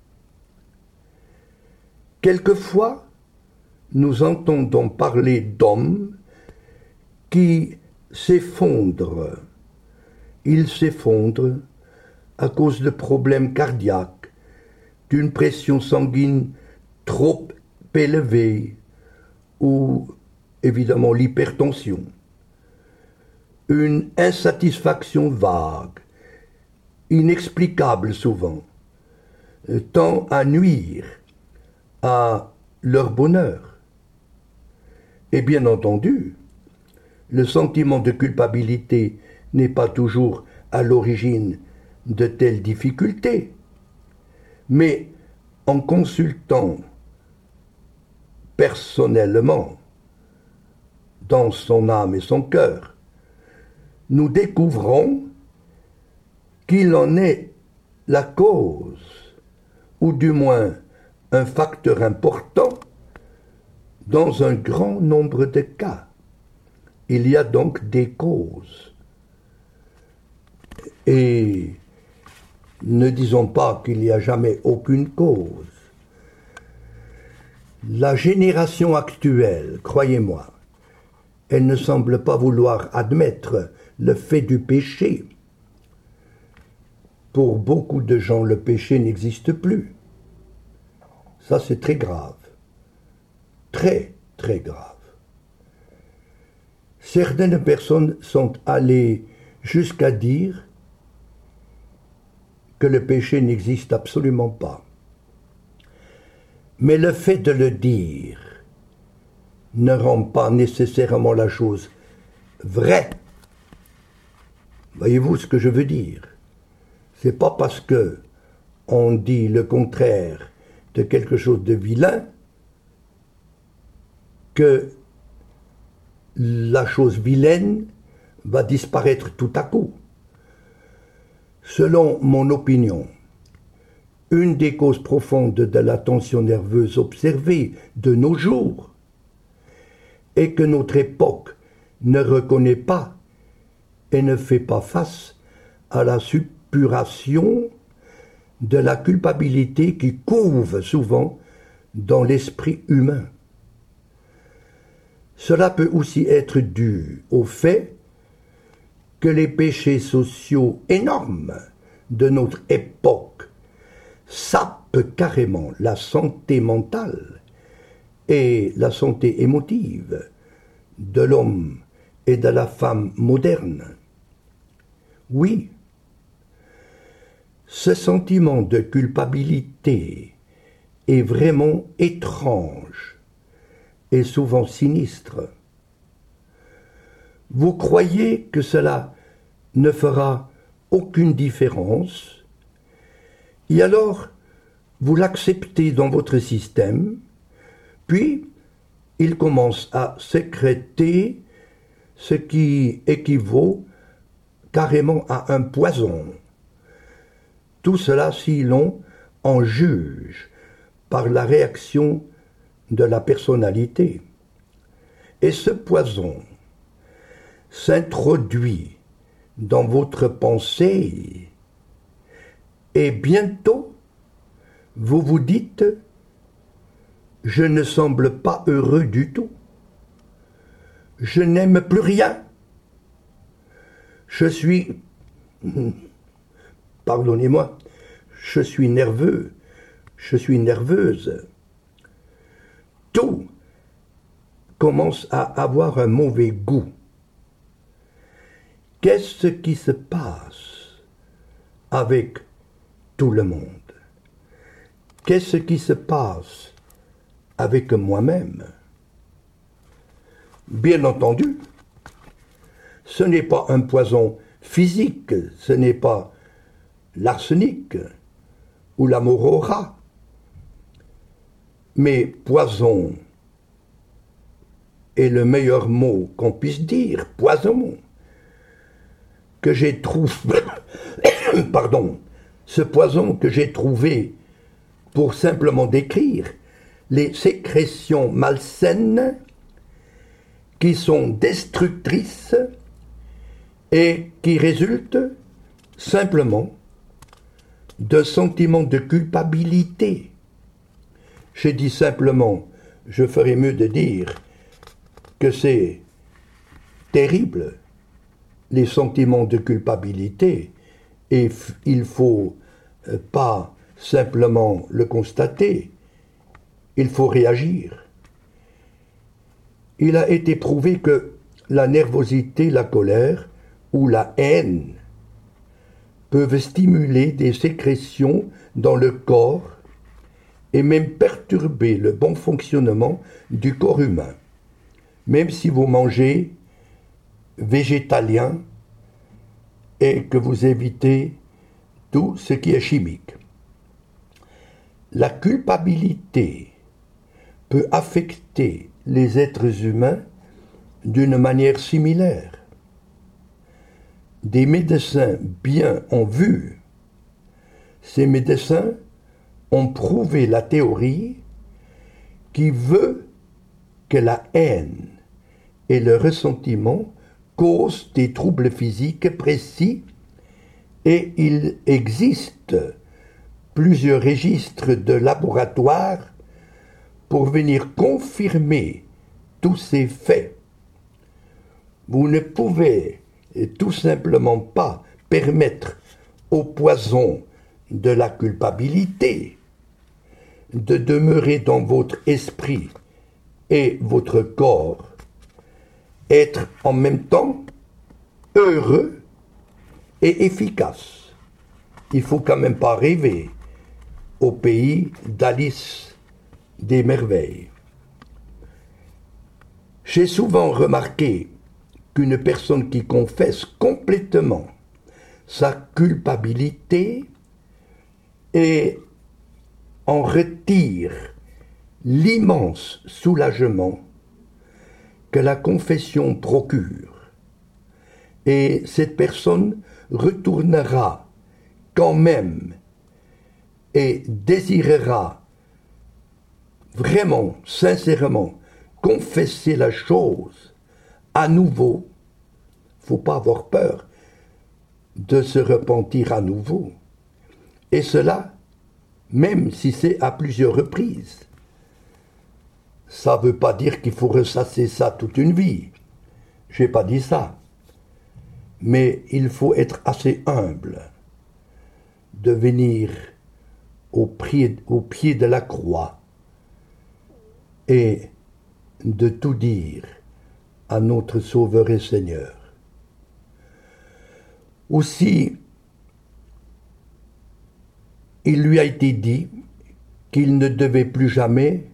Speaker 1: Quelquefois, nous entendons parler d'hommes qui s'effondrent. Ils s'effondrent à cause de problèmes cardiaques, d'une pression sanguine trop élevée ou évidemment l'hypertension, une insatisfaction vague, inexplicable souvent, tend à nuire à leur bonheur. Et bien entendu, le sentiment de culpabilité n'est pas toujours à l'origine de telles difficultés, mais en consultant personnellement dans son âme et son cœur, nous découvrons qu'il en est la cause, ou du moins un facteur important dans un grand nombre de cas. Il y a donc des causes. Et ne disons pas qu'il n'y a jamais aucune cause. La génération actuelle, croyez-moi, elle ne semble pas vouloir admettre le fait du péché. Pour beaucoup de gens, le péché n'existe plus. Ça, c'est très grave. Très, très grave. Certaines personnes sont allées jusqu'à dire que le péché n'existe absolument pas. Mais le fait de le dire ne rend pas nécessairement la chose vraie. Voyez-vous ce que je veux dire? C'est pas parce que on dit le contraire de quelque chose de vilain que la chose vilaine va disparaître tout à coup. Selon mon opinion, une des causes profondes de la tension nerveuse observée de nos jours est que notre époque ne reconnaît pas et ne fait pas face à la suppuration de la culpabilité qui couve souvent dans l'esprit humain. Cela peut aussi être dû au fait que les péchés sociaux énormes de notre époque sapent frappe carrément la santé mentale et la santé émotive de l'homme et de la femme moderne. Oui, ce sentiment de culpabilité est vraiment étrange et souvent sinistre. Vous croyez que cela ne fera aucune différence, et alors vous l'acceptez dans votre système, puis il commence à sécréter ce qui équivaut carrément à un poison. Tout cela si l'on en juge par la réaction de la personnalité. Et ce poison s'introduit dans votre pensée et bientôt vous vous dites « Je ne semble pas heureux du tout. Je n'aime plus rien. Je suis... pardonnez-moi, je suis nerveux, je suis nerveuse. » Tout commence à avoir un mauvais goût. Qu'est-ce qui se passe avec tout le monde? Qu'est-ce qui se passe avec moi-même? Bien entendu, ce n'est pas un poison physique, ce n'est pas l'arsenic ou la morora, mais poison est le meilleur mot qu'on puisse dire, poison, que j'ai trouvé, pardon, ce poison que j'ai trouvé pour simplement décrire les sécrétions malsaines qui sont destructrices et qui résultent simplement de sentiments de culpabilité. Je dis simplement, je ferais mieux de dire que c'est terrible, les sentiments de culpabilité, et il ne faut pas simplement le constater, il faut réagir. Il a été prouvé que la nervosité, la colère ou la haine peuvent stimuler des sécrétions dans le corps et même perturber le bon fonctionnement du corps humain, même si vous mangez végétalien et que vous évitez tout ce qui est chimique. La culpabilité peut affecter les êtres humains d'une manière similaire. Des médecins bien ont vu. Ces médecins ont prouvé la théorie qui veut que la haine et le ressentiment causent des troubles physiques précis et il existe plusieurs registres de laboratoire pour venir confirmer tous ces faits. Vous ne pouvez tout simplement pas permettre au poison de la culpabilité de demeurer dans votre esprit et votre corps, être en même temps heureux et efficace. Il ne faut quand même pas rêver au pays d'Alice des merveilles. J'ai souvent remarqué qu'une personne qui confesse complètement sa culpabilité et en retire l'immense soulagement que la confession procure, et cette personne retournera quand même et désirera vraiment, sincèrement, confesser la chose à nouveau. Il ne faut pas avoir peur de se repentir à nouveau. Et cela, même si c'est à plusieurs reprises. Ça ne veut pas dire qu'il faut ressasser ça toute une vie. Je n'ai pas dit ça. Mais il faut être assez humble de venir au pied de la croix et de tout dire à notre Sauveur et Seigneur. Aussi, il lui a été dit qu'il ne devait plus jamais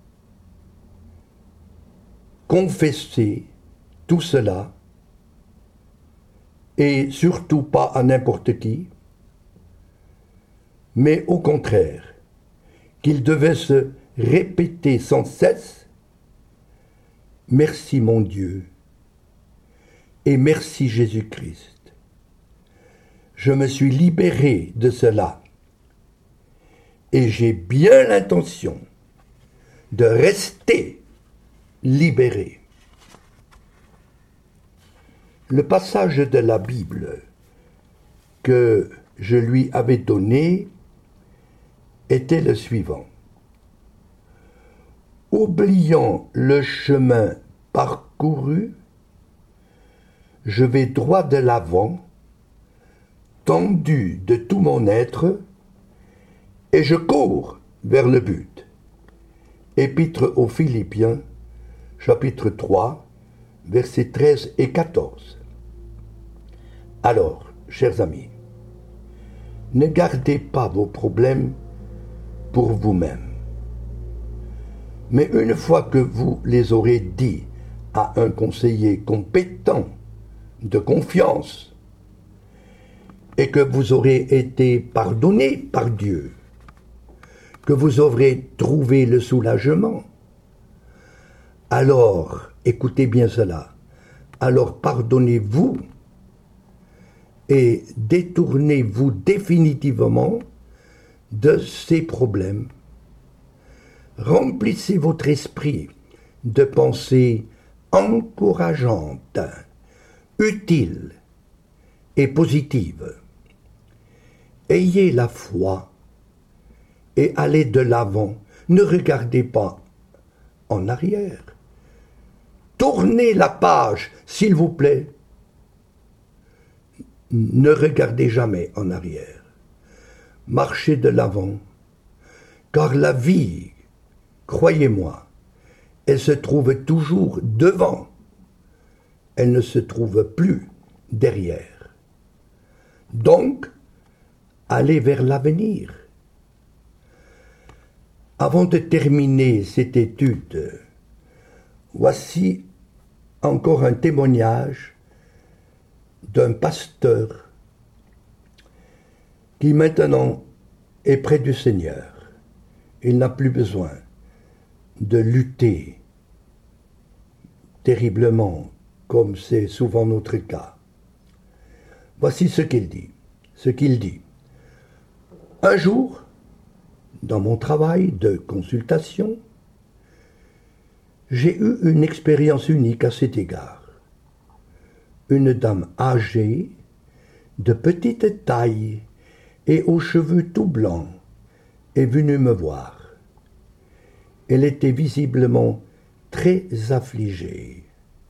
Speaker 1: confesser tout cela, et surtout pas à n'importe qui, mais au contraire, qu'il devait se répéter sans cesse « Merci mon Dieu et merci Jésus-Christ. Je me suis libéré de cela et j'ai bien l'intention de rester libéré. » Le passage de la Bible que je lui avais donné était le suivant. Oubliant le chemin parcouru, je vais droit de l'avant, tendu de tout mon être, et je cours vers le but. Épître aux Philippiens, chapitre 3, versets 13 et 14. Alors, chers amis, ne gardez pas vos problèmes pour vous-même. Mais une fois que vous les aurez dit à un conseiller compétent, de confiance, et que vous aurez été pardonné par Dieu, que vous aurez trouvé le soulagement, alors, écoutez bien cela, alors pardonnez-vous et détournez-vous définitivement de ces problèmes. Remplissez votre esprit de pensées encourageantes, utiles et positives. Ayez la foi et allez de l'avant. Ne regardez pas en arrière. Tournez la page, s'il vous plaît. Ne regardez jamais en arrière. Marchez de l'avant, car la vie, croyez-moi, elle se trouve toujours devant. Elle ne se trouve plus derrière. Donc, allez vers l'avenir. Avant de terminer cette étude, voici encore un témoignage d'un pasteur qui maintenant est près du Seigneur. Il n'a plus besoin de lutter terriblement comme c'est souvent notre cas. Voici ce qu'il dit. Un jour, dans mon travail de consultation, j'ai eu une expérience unique à cet égard. Une dame âgée, de petite taille et aux cheveux tout blancs, est venue me voir. Elle était visiblement très affligée.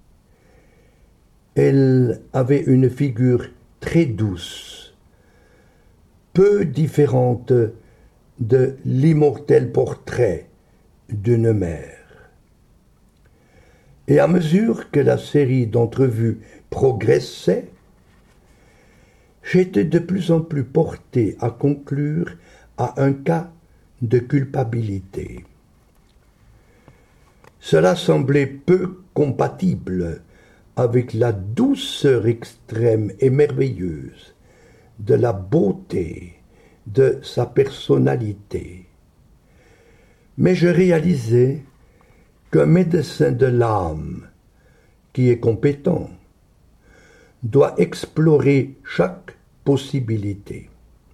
Speaker 1: Elle avait une figure très douce, peu différente de l'immortel portrait d'une mère. Et à mesure que la série d'entrevues progressait, j'étais de plus en plus porté à conclure à un cas de culpabilité. Cela semblait peu compatible avec la douceur extrême et merveilleuse de la beauté de sa personnalité. Mais je réalisais qu'un médecin de l'âme qui est compétent doit explorer chaque possibilité.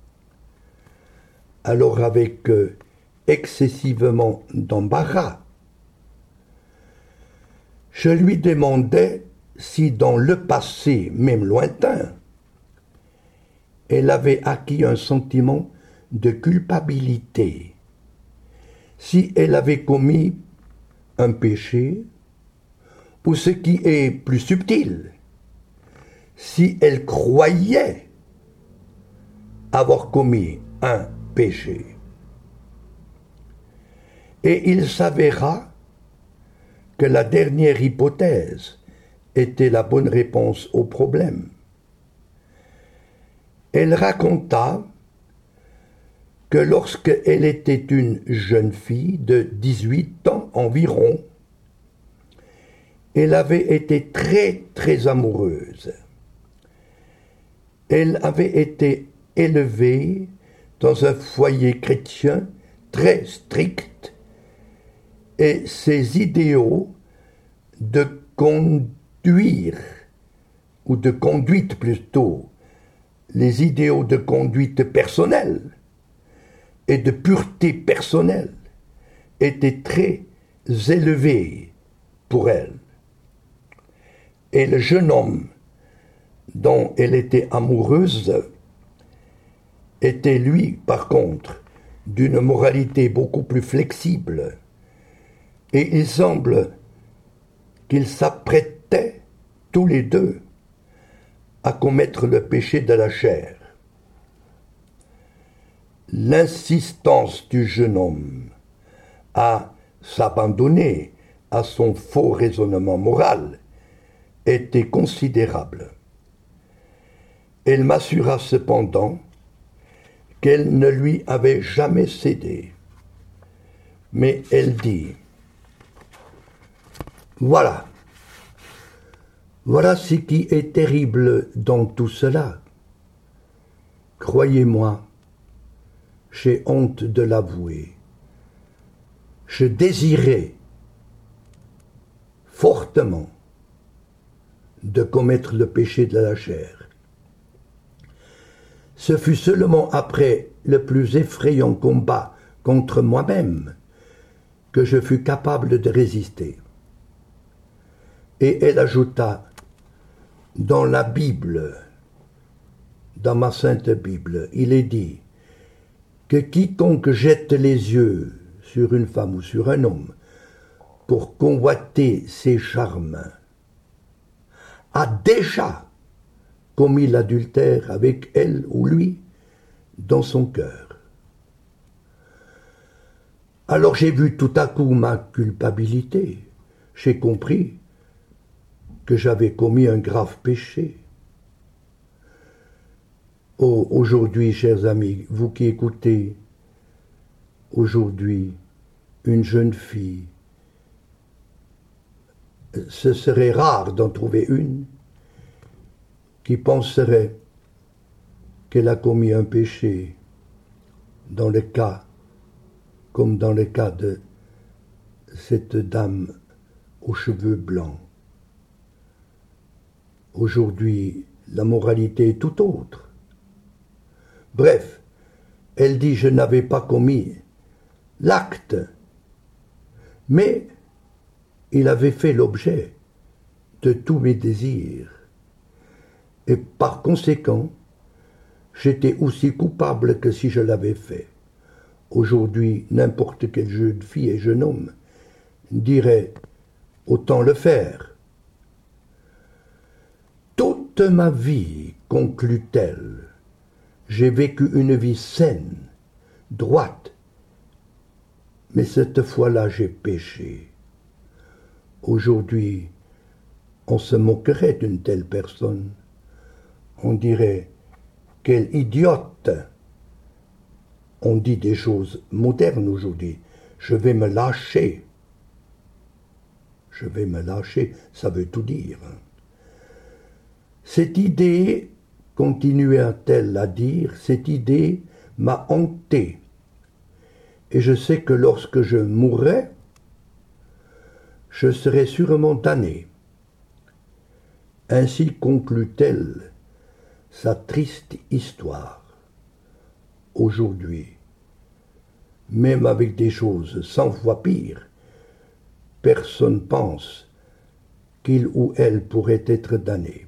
Speaker 1: Alors avec excessivement d'embarras, je lui demandais si dans le passé, même lointain, elle avait acquis un sentiment de culpabilité, si elle avait commis un péché, ou ce qui est plus subtil, si elle croyait avoir commis un péché. Et il s'avéra que la dernière hypothèse était la bonne réponse au problème. Elle raconta que lorsqu'elle était une jeune fille de 18 ans environ, elle avait été très très amoureuse. Elle avait été élevée dans un foyer chrétien très strict et ses idéaux de conduire, ou de conduite plutôt, les idéaux de conduite personnelle et de pureté personnelle étaient très élevés pour elle. Et le jeune homme dont elle était amoureuse était lui, par contre, d'une moralité beaucoup plus flexible. Et il semble qu'ils s'apprêtaient tous les deux à commettre le péché de la chair. L'insistance du jeune homme à s'abandonner à son faux raisonnement moral était considérable. Elle m'assura cependant qu'elle ne lui avait jamais cédé. Mais elle dit, voilà ce qui est terrible dans tout cela. Croyez-moi, j'ai honte de l'avouer. Je désirais fortement de commettre le péché de la chair. Ce fut seulement après le plus effrayant combat contre moi-même que je fus capable de résister. Et elle ajouta, dans la Bible, dans ma sainte Bible, il est dit que quiconque jette les yeux sur une femme ou sur un homme pour convoiter ses charmes a déjà commis l'adultère avec elle ou lui dans son cœur. Alors j'ai vu tout à coup ma culpabilité. J'ai compris que j'avais commis un grave péché. Oh, aujourd'hui, chers amis, vous qui écoutez, aujourd'hui, une jeune fille, ce serait rare d'en trouver une qui penserait qu'elle a commis un péché dans le cas, comme dans le cas de cette dame aux cheveux blancs. Aujourd'hui, la moralité est tout autre. Bref, elle dit « je n'avais pas commis l'acte », mais il avait fait l'objet de tous mes désirs. Et par conséquent, j'étais aussi coupable que si je l'avais fait. Aujourd'hui, n'importe quelle jeune fille et jeune homme dirait « autant le faire ». Toute ma vie, conclut-elle, j'ai vécu une vie saine, droite, mais cette fois-là j'ai péché. Aujourd'hui, on se moquerait d'une telle personne. On dirait « quelle idiote !» On dit des choses modernes aujourd'hui. « Je vais me lâcher ». Je vais me lâcher, ça veut tout dire. Cette idée, continuait-elle à dire, cette idée m'a hanté. Et je sais que lorsque je mourrai, je serai sûrement damné. Ainsi conclut-elle sa triste histoire. Aujourd'hui, même avec des choses 100 fois pires, personne pense qu'il ou elle pourrait être damné.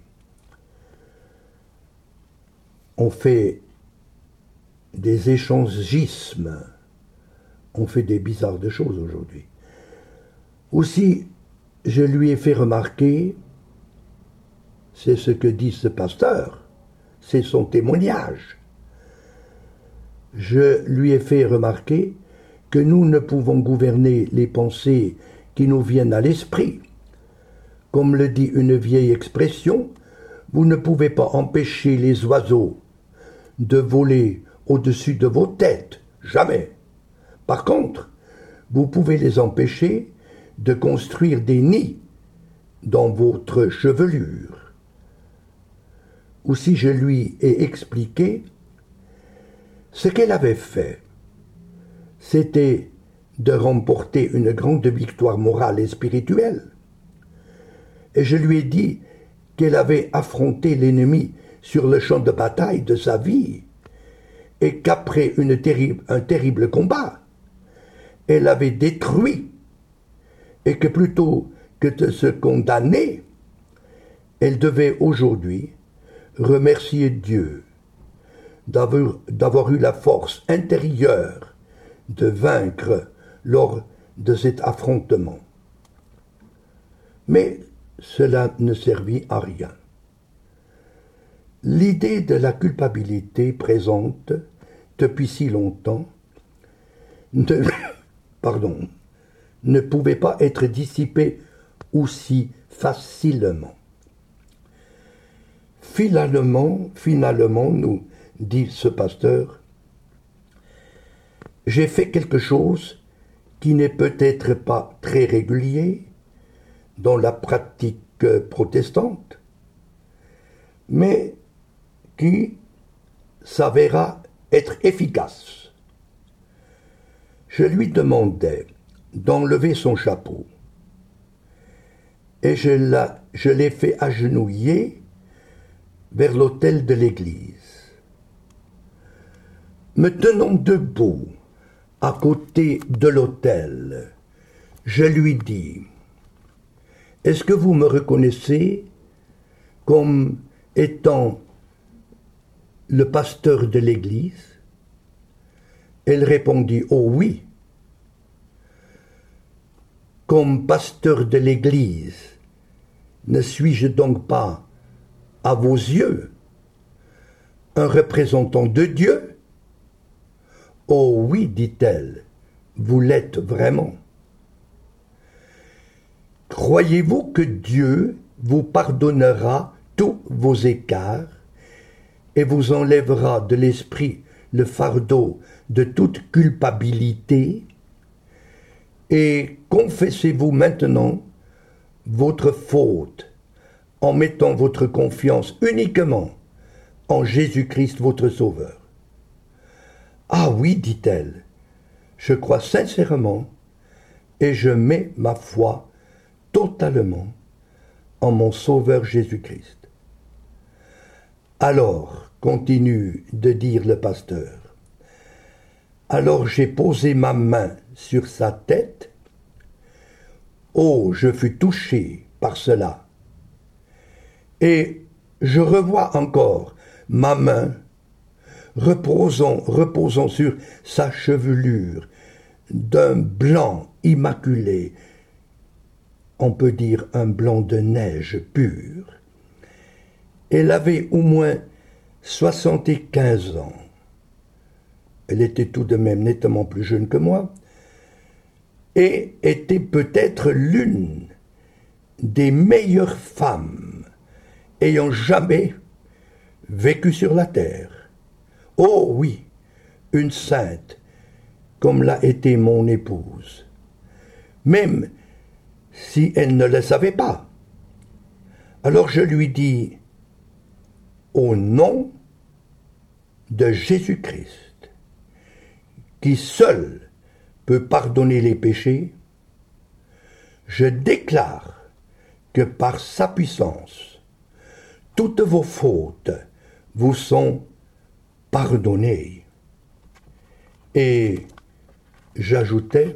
Speaker 1: On fait des échangismes, on fait des bizarres de choses aujourd'hui. Aussi, je lui ai fait remarquer, c'est ce que dit ce pasteur, c'est son témoignage. Je lui ai fait remarquer que nous ne pouvons gouverner les pensées qui nous viennent à l'esprit. Comme le dit une vieille expression, vous ne pouvez pas empêcher les oiseaux de voler au-dessus de vos têtes, jamais. Par contre, vous pouvez les empêcher de construire des nids dans votre chevelure. Ou si je lui ai expliqué, ce qu'elle avait fait, c'était de remporter une grande victoire morale et spirituelle. Et je lui ai dit qu'elle avait affronté l'ennemi sur le champ de bataille de sa vie et qu'après un terrible combat, elle avait détruit et que plutôt que de se condamner, elle devait aujourd'hui remercier Dieu d'avoir eu la force intérieure de vaincre lors de cet affrontement. Mais cela ne servit à rien. L'idée de la culpabilité présente depuis si longtemps ne pouvait pas être dissipée aussi facilement. Finalement, nous dit ce pasteur, j'ai fait quelque chose qui n'est peut-être pas très régulier dans la pratique protestante, mais qui s'avéra être efficace. Je lui demandai d'enlever son chapeau, et je l'ai fait agenouiller vers l'autel de l'église. Me tenant debout à côté de l'autel, je lui dis « Est-ce que vous me reconnaissez comme étant le pasteur de l'église ?» Elle répondit « Oh oui !» Comme pasteur de l'église, ne suis-je donc pas, à vos yeux, un représentant de Dieu ? Oh oui, dit-elle, vous l'êtes vraiment. Croyez-vous que Dieu vous pardonnera tous vos écarts et vous enlèvera de l'esprit le fardeau de toute culpabilité? Et confessez-vous maintenant votre faute en mettant votre confiance uniquement en Jésus-Christ votre Sauveur. Ah oui, dit-elle, je crois sincèrement et je mets ma foi totalement en mon Sauveur Jésus-Christ. Alors, continue de dire le pasteur, alors j'ai posé ma main sur sa tête. Oh, je fus touché par cela. Et je revois encore ma main reposant sur sa chevelure d'un blanc immaculé, on peut dire un blanc de neige pur. Elle avait au moins 75 ans. Elle était tout de même nettement plus jeune que moi et était peut-être l'une des meilleures femmes ayant jamais vécu sur la terre. Oh oui, une sainte, comme l'a été mon épouse, même si elle ne le savait pas. Alors je lui dis, au nom de Jésus-Christ, qui seul peut pardonner les péchés, je déclare que par sa puissance, toutes vos fautes vous sont pardonnées. Et j'ajoutais,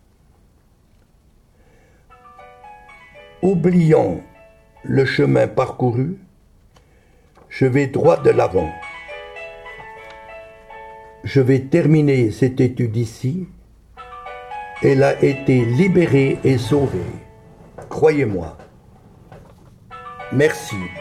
Speaker 1: oubliant le chemin parcouru, je vais droit de l'avant. Je vais terminer cette étude ici. Elle a été libérée et sauvée. Croyez-moi. Merci.